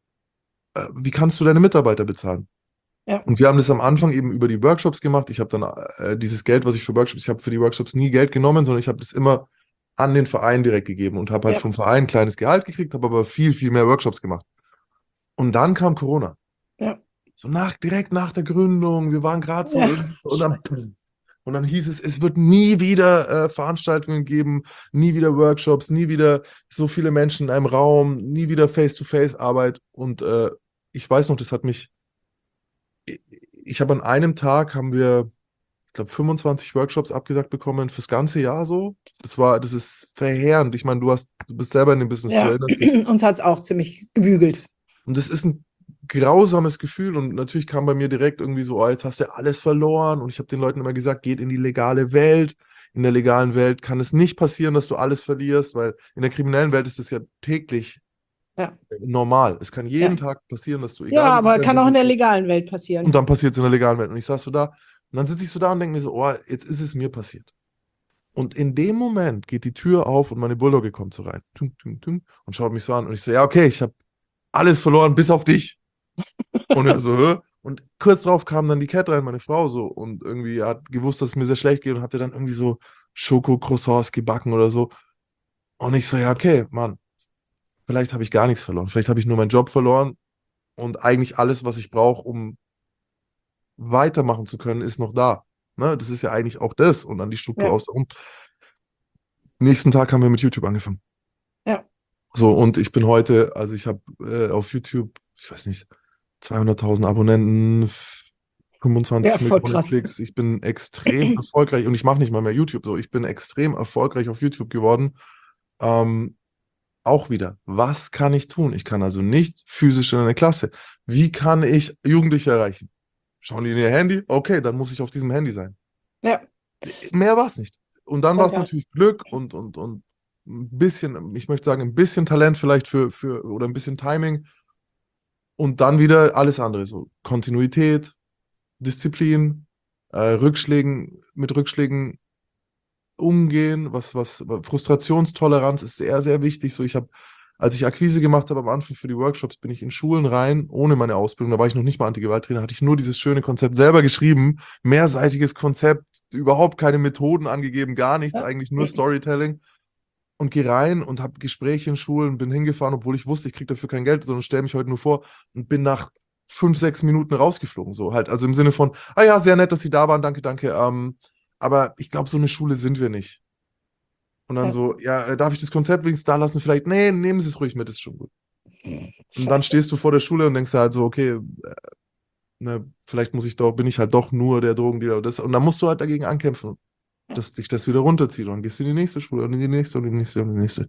äh, wie kannst du deine Mitarbeiter bezahlen? Ja, Und wir haben das am Anfang eben über die Workshops gemacht. Ich habe dann äh, dieses Geld, was ich für Workshops, ich habe für die Workshops nie Geld genommen, sondern ich habe das immer an den Verein direkt gegeben und habe halt ja, vom Verein ein kleines Gehalt gekriegt, habe aber viel, viel mehr Workshops gemacht. Und dann kam Corona. ja, So nach, direkt nach der Gründung, wir waren gerade so ja, irgendwie, und dann, und dann hieß es, es wird nie wieder äh, Veranstaltungen geben, nie wieder Workshops, nie wieder so viele Menschen in einem Raum, nie wieder Face-to-Face-Arbeit. Und äh, ich weiß noch, das hat mich, ich, ich habe an einem Tag, haben wir, ich glaube, fünfundzwanzig Workshops abgesagt bekommen fürs ganze Jahr so. Das war, das ist verheerend. Ich meine, du hast, du bist selber in dem Business, du ja. erinnerst dich. Uns hat es auch ziemlich gebügelt. Und das ist ein grausames Gefühl und natürlich kam bei mir direkt irgendwie so, oh, jetzt hast du alles verloren und ich habe den Leuten immer gesagt, geht in die legale Welt. In der legalen Welt kann es nicht passieren, dass du alles verlierst, weil in der kriminellen Welt ist es ja täglich Ja, normal. Es kann jeden ja. Tag passieren, dass du, Ja, egal wie gut aber dein kann auch in Business der ist, legalen Welt und passieren. dann passiert es in der legalen Welt. Und ich saß so da und dann sitze ich so da und denke mir so, oh, jetzt ist es mir passiert. Und in dem Moment geht die Tür auf und meine Bulldogge kommt so rein. Tung, tung, tung, und schaut mich so an. Und ich so, ja, okay, ich habe alles verloren, bis auf dich. Und er so, hä? Und kurz drauf kam dann die Cat rein, meine Frau so. Und irgendwie hat gewusst, dass es mir sehr schlecht geht und hatte dann irgendwie so Schoko-Croissants gebacken oder so. Und ich so, ja, okay, Mann, vielleicht habe ich gar nichts verloren. Vielleicht habe ich nur meinen Job verloren und eigentlich alles, was ich brauche, um weitermachen zu können, ist noch da. Ne? Das ist ja eigentlich auch das und dann die Struktur Ja, außenrum. Nächsten Tag haben wir mit YouTube angefangen. ja, So, und ich bin heute, also ich habe äh, auf YouTube, ich weiß nicht, zweihunderttausend Abonnenten, f- ja, fünfundzwanzig voll Millionen krass. Klicks. Ich bin extrem erfolgreich und ich mache nicht mal mehr YouTube so. Ich bin extrem erfolgreich auf YouTube geworden. Ähm, auch wieder, was kann ich tun? Ich kann also nicht physisch in eine Klasse. Wie kann ich Jugendliche erreichen? Schauen die in ihr Handy? Okay, dann muss ich auf diesem Handy sein. Ja, Mehr war es nicht. Und dann war voll es geil. natürlich Glück und, und, und ein bisschen, ich möchte sagen, ein bisschen Talent vielleicht für, für oder ein bisschen Timing und dann wieder alles andere, so Kontinuität, Disziplin, äh, Rückschlägen, mit Rückschlägen umgehen, was, was, Frustrationstoleranz ist sehr, sehr wichtig. So, ich habe, als ich Akquise gemacht habe am Anfang für die Workshops, bin ich in Schulen rein, ohne meine Ausbildung, da war ich noch nicht mal Antigewalttrainer, hatte ich nur dieses schöne Konzept selber geschrieben, mehrseitiges Konzept, überhaupt keine Methoden angegeben, gar nichts, Ja, eigentlich nur Storytelling und gehe rein und habe Gespräche in Schulen, bin hingefahren, obwohl ich wusste, ich kriege dafür kein Geld, sondern stelle mich heute nur vor und bin nach fünf, sechs Minuten rausgeflogen, so halt, also im Sinne von, ah ja, sehr nett, dass Sie da waren, danke, danke, ähm, aber ich glaube, so eine Schule sind wir nicht. Und dann ja. so, ja, äh, darf ich das Konzept wenigstens da lassen? Vielleicht, nee, nehmen Sie es ruhig mit, ist schon gut. Und dann Scheiße. stehst du vor der Schule und denkst dir halt so, okay, äh, ne, vielleicht muss ich doch, bin ich halt doch nur der Drogendealer oder das. Und dann musst du halt dagegen ankämpfen, Ja. dass dich das wieder runterzieht. Und dann gehst du in die nächste Schule und in die nächste und in die nächste und in die nächste.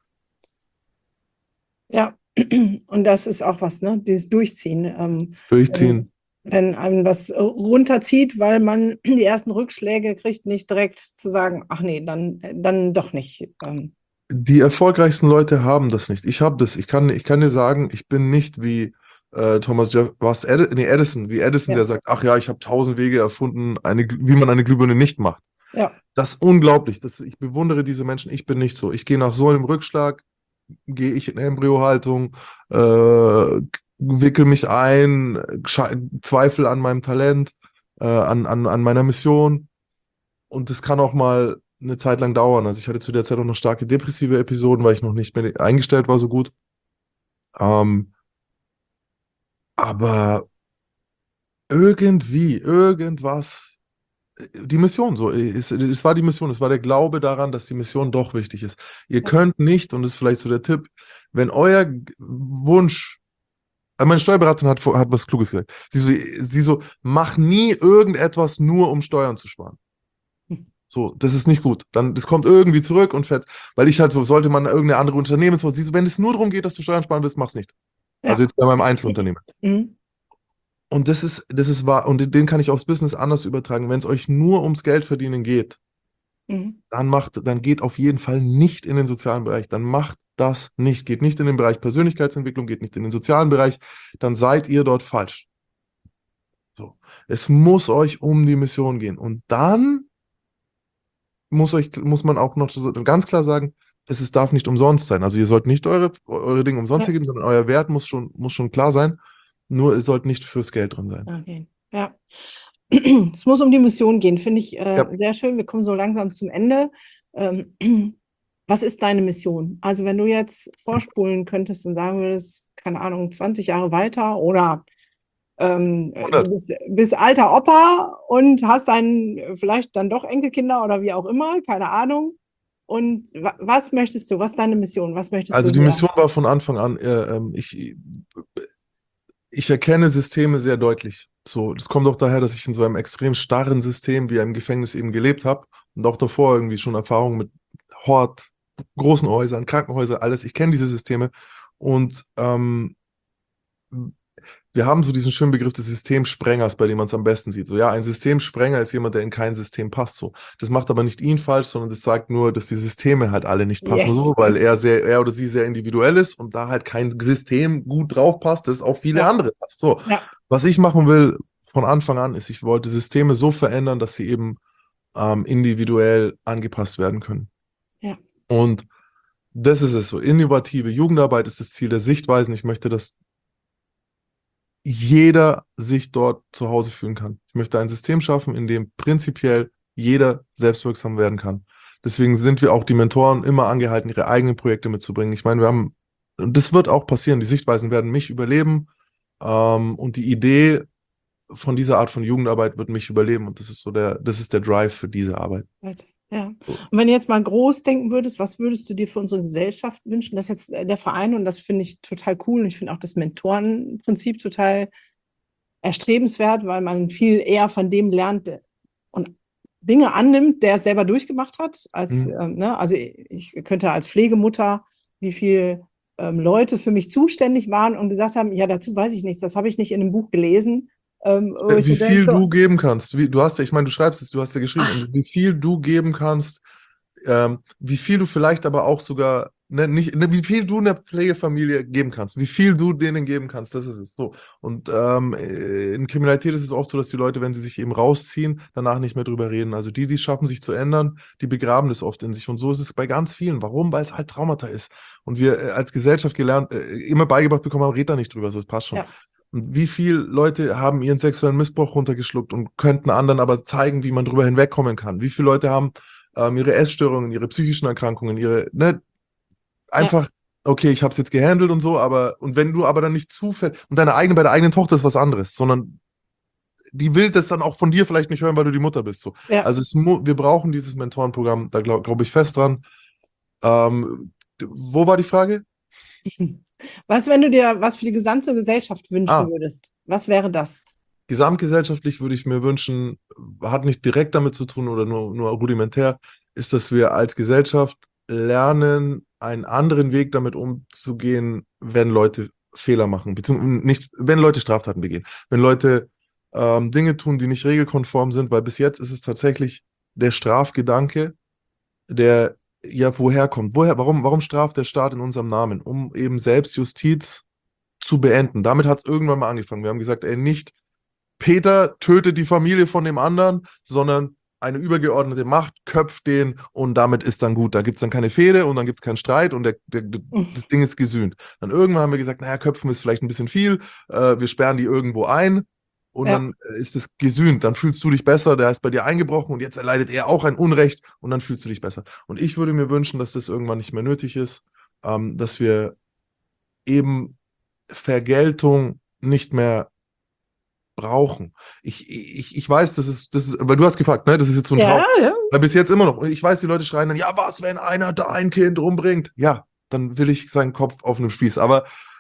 Ja, und das ist auch was, ne? Dieses Durchziehen. Ähm, Durchziehen. wenn, wenn einem was äh, runterzieht, weil man die ersten Rückschläge kriegt, nicht direkt zu sagen, ach nee, dann, dann doch nicht. Ähm, Die erfolgreichsten Leute haben das nicht. Ich habe das. Ich kann, ich kann dir sagen, ich bin nicht wie äh, Thomas Jeff, was, Edi nee, Edison, wie Edison, ja, der sagt, ach ja, ich habe tausend Wege erfunden, eine, Gl- wie man eine Glühbirne nicht macht. ja, Das ist unglaublich. Das, ich bewundere diese Menschen. Ich bin nicht so. Ich gehe nach so einem Rückschlag, gehe ich in Embryohaltung, äh, wickel mich ein, sche- zweifle an meinem Talent, äh, an, an, an meiner Mission. Und das kann auch mal eine Zeit lang dauern. Also ich hatte zu der Zeit auch noch starke depressive Episoden, weil ich noch nicht mehr eingestellt war so gut. Ähm, aber irgendwie, irgendwas, die Mission, so, es, es war die Mission, es war der Glaube daran, dass die Mission doch wichtig ist. Ihr ja, könnt nicht, und das ist vielleicht so der Tipp, wenn euer G- Wunsch, äh, meine Steuerberaterin hat, vor- hat was Kluges gesagt. Sie so, sie so, mach nie irgendetwas nur, um Steuern zu sparen. So, das ist nicht gut. Dann, das kommt irgendwie zurück und fährt, weil ich halt so, sollte man irgendeine andere Unternehmensform, sie so, wenn es nur darum geht, dass du Steuern sparen willst, mach's nicht. Also ja. jetzt bei meinem Einzelunternehmen. Mhm. Und das ist, das ist wahr, und den kann ich aufs Business anders übertragen. Wenn es euch nur ums Geld verdienen geht, Mhm. dann macht, dann geht auf jeden Fall nicht in den sozialen Bereich. Dann macht das nicht. Geht nicht in den Bereich Persönlichkeitsentwicklung, geht nicht in den sozialen Bereich. Dann seid ihr dort falsch. So. Es muss euch um die Mission gehen. Und dann muss euch, muss man auch noch so ganz klar sagen, es ist, darf nicht umsonst sein. Also ihr sollt nicht eure, eure Dinge umsonst Ja, hergeben, sondern euer Wert muss schon, muss schon klar sein. Nur es sollte nicht fürs Geld drin sein. okay. Ja. Es muss um die Mission gehen, finde ich äh, Ja. sehr schön. Wir kommen so langsam zum Ende. Ähm, was ist deine Mission? Also wenn du jetzt vorspulen könntest und sagen würdest, keine Ahnung, zwanzig Jahre weiter oder ähm, du hundert. bist, bist alter Opa und hast dann vielleicht dann doch Enkelkinder oder wie auch immer, keine Ahnung. Und wa was möchtest du? Was ist deine Mission? Was möchtest du Also die hier? Mission war von Anfang an, äh, ähm, ich, ich erkenne Systeme sehr deutlich. So, das kommt auch daher, dass ich in so einem extrem starren System wie einem Gefängnis eben gelebt habe und auch davor irgendwie schon Erfahrungen mit Hort, großen Häusern, Krankenhäusern, alles. Ich kenne diese Systeme und ähm, wir haben so diesen schönen Begriff des Systemsprengers, bei dem man es am besten sieht. So, ja, ein Systemsprenger ist jemand, der in kein System passt. So, das macht aber nicht ihn falsch, sondern das sagt nur, dass die Systeme halt alle nicht passen, Yes. so, weil er sehr, er oder sie sehr individuell ist und da halt kein System gut drauf passt, das auf viele Ja, andere passt. So, ja, was ich machen will von Anfang an ist, ich wollte Systeme so verändern, dass sie eben ähm, individuell angepasst werden können. ja, Und das ist es so. Innovative Jugendarbeit ist das Ziel der Sichtweisen. Ich möchte, dass jeder sich dort zu Hause fühlen kann. Ich möchte ein System schaffen, in dem prinzipiell jeder selbstwirksam werden kann. Deswegen sind wir auch die Mentoren immer angehalten, ihre eigenen Projekte mitzubringen. Ich meine, wir haben, und das wird auch passieren, die Sichtweisen werden mich überleben. Ähm, und die Idee von dieser Art von Jugendarbeit wird mich überleben und das ist so der, das ist der Drive für diese Arbeit. Right. Ja. So. Und wenn du jetzt mal groß denken würdest, was würdest du dir für unsere Gesellschaft wünschen? Das ist jetzt äh, der Verein und das finde ich total cool und ich finde auch das Mentorenprinzip total erstrebenswert, weil man viel eher von dem lernt der- und Dinge annimmt, der es selber durchgemacht hat. Als, Mhm. ähm, ne? Also ich könnte als Pflegemutter, wie viel ähm, Leute für mich zuständig waren und gesagt haben, ja, dazu weiß ich nichts, das habe ich nicht in einem Buch gelesen. Ähm, wo ich Wie so denke, viel so, du geben kannst. Wie, du hast ja, ich meine, du schreibst es, du hast ja geschrieben, und wie viel du geben kannst, ähm, wie viel du vielleicht aber auch sogar, ne, nicht, ne, wie viel du einer Pflegefamilie geben kannst, wie viel du denen geben kannst, das ist es so. Und ähm, äh, in Kriminalität ist es oft so, dass die Leute, wenn sie sich eben rausziehen, danach nicht mehr drüber reden. Also die, die es schaffen, sich zu ändern, die begraben das oft in sich. Und so ist es bei ganz vielen. Warum? Weil es halt Traumata ist. Und wir äh, als Gesellschaft gelernt, äh, immer beigebracht bekommen haben, red da nicht drüber, so, das passt schon. ja, Und wie viele Leute haben ihren sexuellen Missbrauch runtergeschluckt und könnten anderen aber zeigen, wie man drüber hinwegkommen kann? Wie viele Leute haben ähm, ihre Essstörungen, ihre psychischen Erkrankungen, ihre, ne, ja, einfach, okay, ich habe es jetzt gehandelt und so, aber, und wenn du aber dann nicht zufällig, und deine eigene, bei der eigenen Tochter ist was anderes, sondern die will das dann auch von dir vielleicht nicht hören, weil du die Mutter bist. So. ja. Also es, mu- wir brauchen dieses Mentorenprogramm, da glaube glaub ich fest dran. Ähm, d- wo war die Frage? Was, wenn du dir was für die gesamte Gesellschaft wünschen Ah, würdest? Was wäre das? gesamtgesellschaftlich würde ich mir wünschen, hat nicht direkt damit zu tun oder nur, nur rudimentär, ist, dass wir als Gesellschaft lernen, einen anderen Weg damit umzugehen, wenn Leute Fehler machen, beziehungsweise nicht, wenn Leute Straftaten begehen, wenn Leute ähm, Dinge tun, die nicht regelkonform sind, weil bis jetzt ist es tatsächlich der Strafgedanke, der ja woher kommt. Woher, warum, warum straft der Staat in unserem Namen? Um eben Selbstjustiz zu beenden. Damit hat es irgendwann mal angefangen. Wir haben gesagt, ey, nicht Peter tötet die Familie von dem anderen, sondern eine übergeordnete Macht köpft den und damit ist dann gut. Da gibt es dann keine Fehde und dann gibt es keinen Streit und der, der, das Ding ist gesühnt. Dann irgendwann haben wir gesagt, naja, köpfen ist vielleicht ein bisschen viel, äh, wir sperren die irgendwo ein und Ja, dann ist es gesühnt. Dann fühlst du dich besser, der ist bei dir eingebrochen und jetzt erleidet er auch ein Unrecht und dann fühlst du dich besser. Und ich würde mir wünschen, dass das irgendwann nicht mehr nötig ist, ähm, dass wir eben Vergeltung nicht mehr brauchen. Ich, ich, ich weiß, das ist, das ist, weil du hast gefragt, ne? Das ist jetzt so ein Traum. ja, ja. Weil bis jetzt immer noch. Ich weiß, die Leute schreien dann, ja, was, wenn einer dein Kind umbringt? Ja, dann will ich seinen Kopf auf einem Spieß. Aber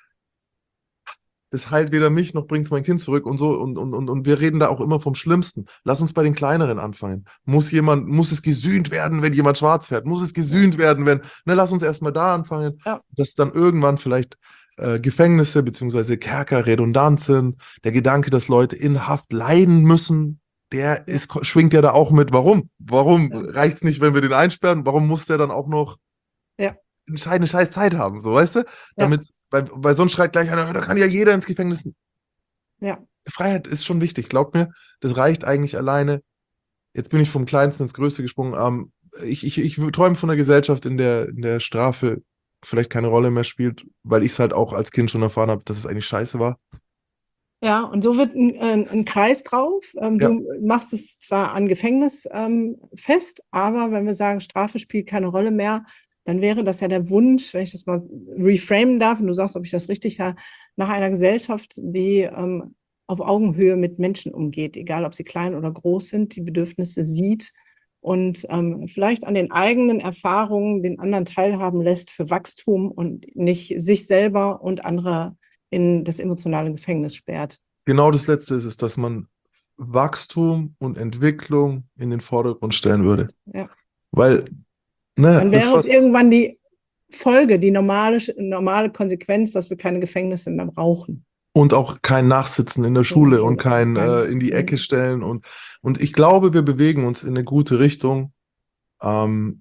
das heilt weder mich noch bringt es mein Kind zurück und so. Und, und, und, und wir reden da auch immer vom Schlimmsten. Lass uns bei den Kleineren anfangen. Muss jemand, muss es gesühnt werden, wenn jemand schwarz fährt? Muss es gesühnt werden, wenn, ne, lass uns erstmal da anfangen, Ja. dass dann irgendwann vielleicht äh, Gefängnisse beziehungsweise Kerker redundant sind. Der Gedanke, dass Leute in Haft leiden müssen, der Ja. ist, schwingt ja da auch mit. Warum? Warum Ja. reicht es nicht, wenn wir den einsperren? Warum muss der dann auch noch Ja. eine scheiß Zeit haben, so, weißt du? Ja. Damit, weil, weil sonst schreit gleich einer, da kann ja jeder ins Gefängnis. Ja. Freiheit ist schon wichtig, glaubt mir. Das reicht eigentlich alleine. Jetzt bin ich vom Kleinsten ins Größte gesprungen. Ähm, ich, ich, ich träume von einer Gesellschaft, in der, in der Strafe vielleicht keine Rolle mehr spielt, weil ich es halt auch als Kind schon erfahren habe, dass es eigentlich scheiße war. Ja, und so wird ein, ein, ein Kreis drauf. Ähm, Ja. du machst es zwar an Gefängnis ähm, fest, aber wenn wir sagen, Strafe spielt keine Rolle mehr, dann wäre das ja der Wunsch, wenn ich das mal reframen darf, und du sagst, ob ich das richtig habe, nach einer Gesellschaft, die ähm, auf Augenhöhe mit Menschen umgeht, egal ob sie klein oder groß sind, die Bedürfnisse sieht und ähm, vielleicht an den eigenen Erfahrungen den anderen teilhaben lässt für Wachstum und nicht sich selber und andere in das emotionale Gefängnis sperrt. Genau das Letzte ist es, dass man Wachstum und Entwicklung in den Vordergrund stellen würde. Ja. Weil, ne, Dann das wäre es was. irgendwann die Folge, die normale, normale Konsequenz, dass wir keine Gefängnisse mehr brauchen. Und auch kein Nachsitzen in der Schule und kein äh, in die Ecke stellen. Und, und ich glaube, wir bewegen uns in eine gute Richtung, ähm,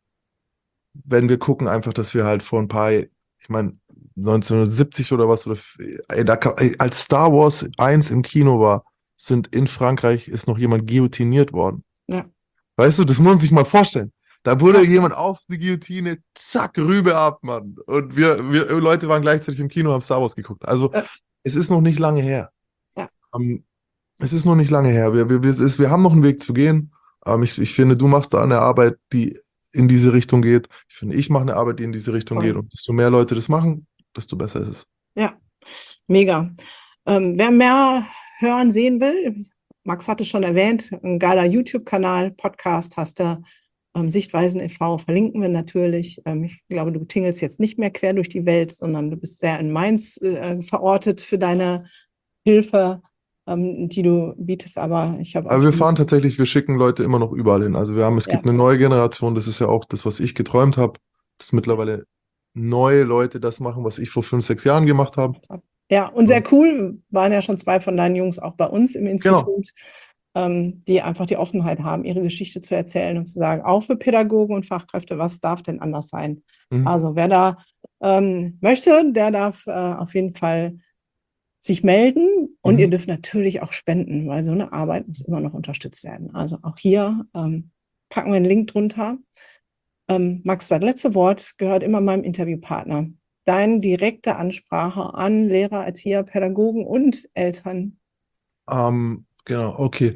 wenn wir gucken einfach, dass wir halt vor ein paar, ich meine, neunzehnhundertsiebzig oder was, oder, ey, da, ey, als Star Wars eins im Kino war, sind in Frankreich ist noch jemand guillotiniert worden. Ja. Weißt du, das muss man sich mal vorstellen. Da wurde Ja. jemand auf die Guillotine, zack, Rübe ab, Mann. Und wir, wir Leute waren gleichzeitig im Kino, haben Star Wars geguckt. Also, Ja. es ist noch nicht lange her. Ja. Ähm, es ist noch nicht lange her. Wir, wir, wir, es, wir haben noch einen Weg zu gehen. Ähm, ich, ich finde, du machst da eine Arbeit, die in diese Richtung geht. Ich finde, ich mache eine Arbeit, die in diese Richtung Voll. geht. Und desto mehr Leute das machen, desto besser ist es. Ja, mega. Ähm, wer mehr hören, sehen will, Max hatte schon erwähnt, ein geiler YouTube-Kanal, Podcast hast du, ähm, Sichtweisen e V verlinken wir natürlich. Ähm, ich glaube, du tingelst jetzt nicht mehr quer durch die Welt, sondern du bist sehr in Mainz äh, verortet für deine Hilfe, ähm, die du bietest. Aber ich habe auch Aber wir schon fahren tatsächlich, wir schicken Leute immer noch überall hin. Also wir haben, es ja. gibt eine neue Generation, das ist ja auch das, was ich geträumt habe, dass mittlerweile neue Leute das machen, was ich vor fünf, sechs Jahren gemacht habe. Ja, und sehr cool, waren ja schon zwei von deinen Jungs auch bei uns im Institut, Genau. ähm, die einfach die Offenheit haben, ihre Geschichte zu erzählen und zu sagen, auch für Pädagogen und Fachkräfte, was darf denn anders sein? Mhm. Also wer da ähm, möchte, der darf äh, auf jeden Fall sich melden und Mhm. ihr dürft natürlich auch spenden, weil so eine Arbeit muss immer noch unterstützt werden. Also auch hier ähm, packen wir einen Link drunter. Ähm, Max, das letzte Wort gehört immer meinem Interviewpartner. Deine direkte Ansprache an Lehrer, Erzieher, Pädagogen und Eltern. Ähm, genau, okay.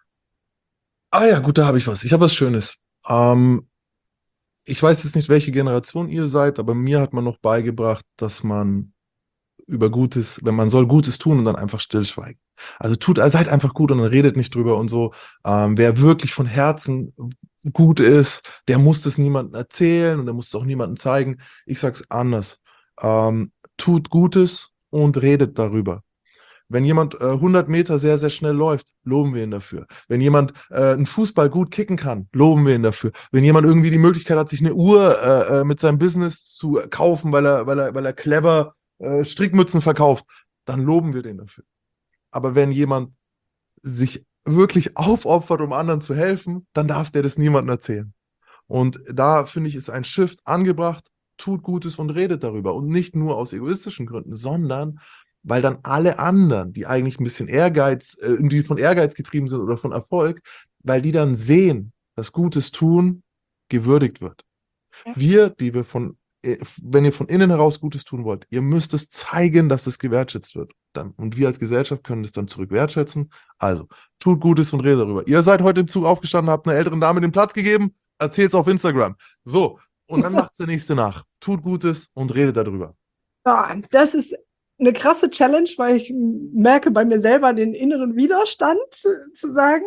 Ah ja, gut, da habe ich was. Ich habe was Schönes. Ähm, ich weiß jetzt nicht, welche Generation ihr seid, aber mir hat man noch beigebracht, dass man über Gutes, wenn man soll Gutes tun und dann einfach stillschweigen. Also tut, seid einfach gut und dann redet nicht drüber und so. Ähm, wer wirklich von Herzen gut ist, der muss das niemandem erzählen und der muss es auch niemandem zeigen. Ich sag's anders. Ähm, tut Gutes und redet darüber. Wenn jemand äh, hundert Meter sehr, sehr schnell läuft, loben wir ihn dafür. Wenn jemand äh, einen Fußball gut kicken kann, loben wir ihn dafür. Wenn jemand irgendwie die Möglichkeit hat, sich eine Uhr äh, mit seinem Business zu kaufen, weil er, weil er, weil er clever äh, Strickmützen verkauft, dann loben wir den dafür. Aber wenn jemand sich wirklich aufopfert, um anderen zu helfen, dann darf der das niemandem erzählen. Und da finde ich, ist ein Shift angebracht, tut Gutes und redet darüber. Und nicht nur aus egoistischen Gründen, sondern weil dann alle anderen, die eigentlich ein bisschen Ehrgeiz, äh, die von Ehrgeiz getrieben sind oder von Erfolg, weil die dann sehen, dass Gutes tun gewürdigt wird. Ja. Wir, die wir von, äh, wenn ihr von innen heraus Gutes tun wollt, ihr müsst es zeigen, dass es gewertschätzt wird. Dann, und wir als Gesellschaft können es dann zurück wertschätzen. Also, tut Gutes und redet darüber. Ihr seid heute im Zug aufgestanden, habt einer älteren Dame den Platz gegeben, erzählt es auf Instagram. So, und dann macht der Nächste nach. Tut Gutes und redet darüber. Ja, das ist eine krasse Challenge, weil ich merke bei mir selber den inneren Widerstand, äh, zu sagen,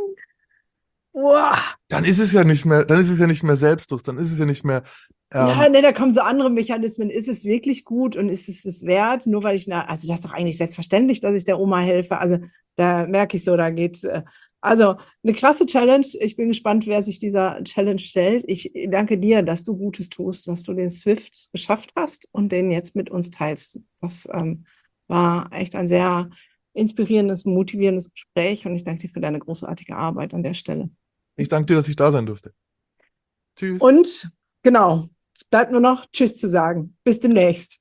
wow. Dann ist es ja nicht mehr, dann ist es ja nicht mehr Selbstlos, dann ist es ja nicht mehr. Ähm, Ja, ne, da kommen so andere Mechanismen. Ist es wirklich gut und ist es es wert? Nur weil ich, na, also das ist doch eigentlich selbstverständlich, dass ich der Oma helfe. Also da merke ich so, da geht äh, also eine krasse Challenge. Ich bin gespannt, wer sich dieser Challenge stellt. Ich danke dir, dass du Gutes tust, dass du den Swift geschafft hast und den jetzt mit uns teilst. Das ähm, war echt ein sehr inspirierendes, motivierendes Gespräch und ich danke dir für deine großartige Arbeit an der Stelle. Ich danke dir, dass ich da sein durfte. Tschüss. Und genau, es bleibt nur noch Tschüss zu sagen. Bis demnächst.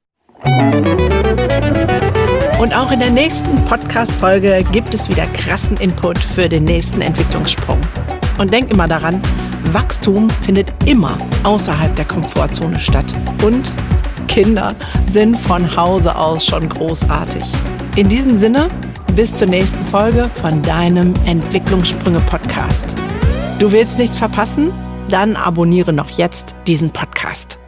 Und auch in der nächsten Podcast-Folge gibt es wieder krassen Input für den nächsten Entwicklungssprung. Und denk immer daran, Wachstum findet immer außerhalb der Komfortzone statt. Und Kinder sind von Hause aus schon großartig. In diesem Sinne, bis zur nächsten Folge von deinem Entwicklungssprünge-Podcast. Du willst nichts verpassen? Dann abonniere noch jetzt diesen Podcast.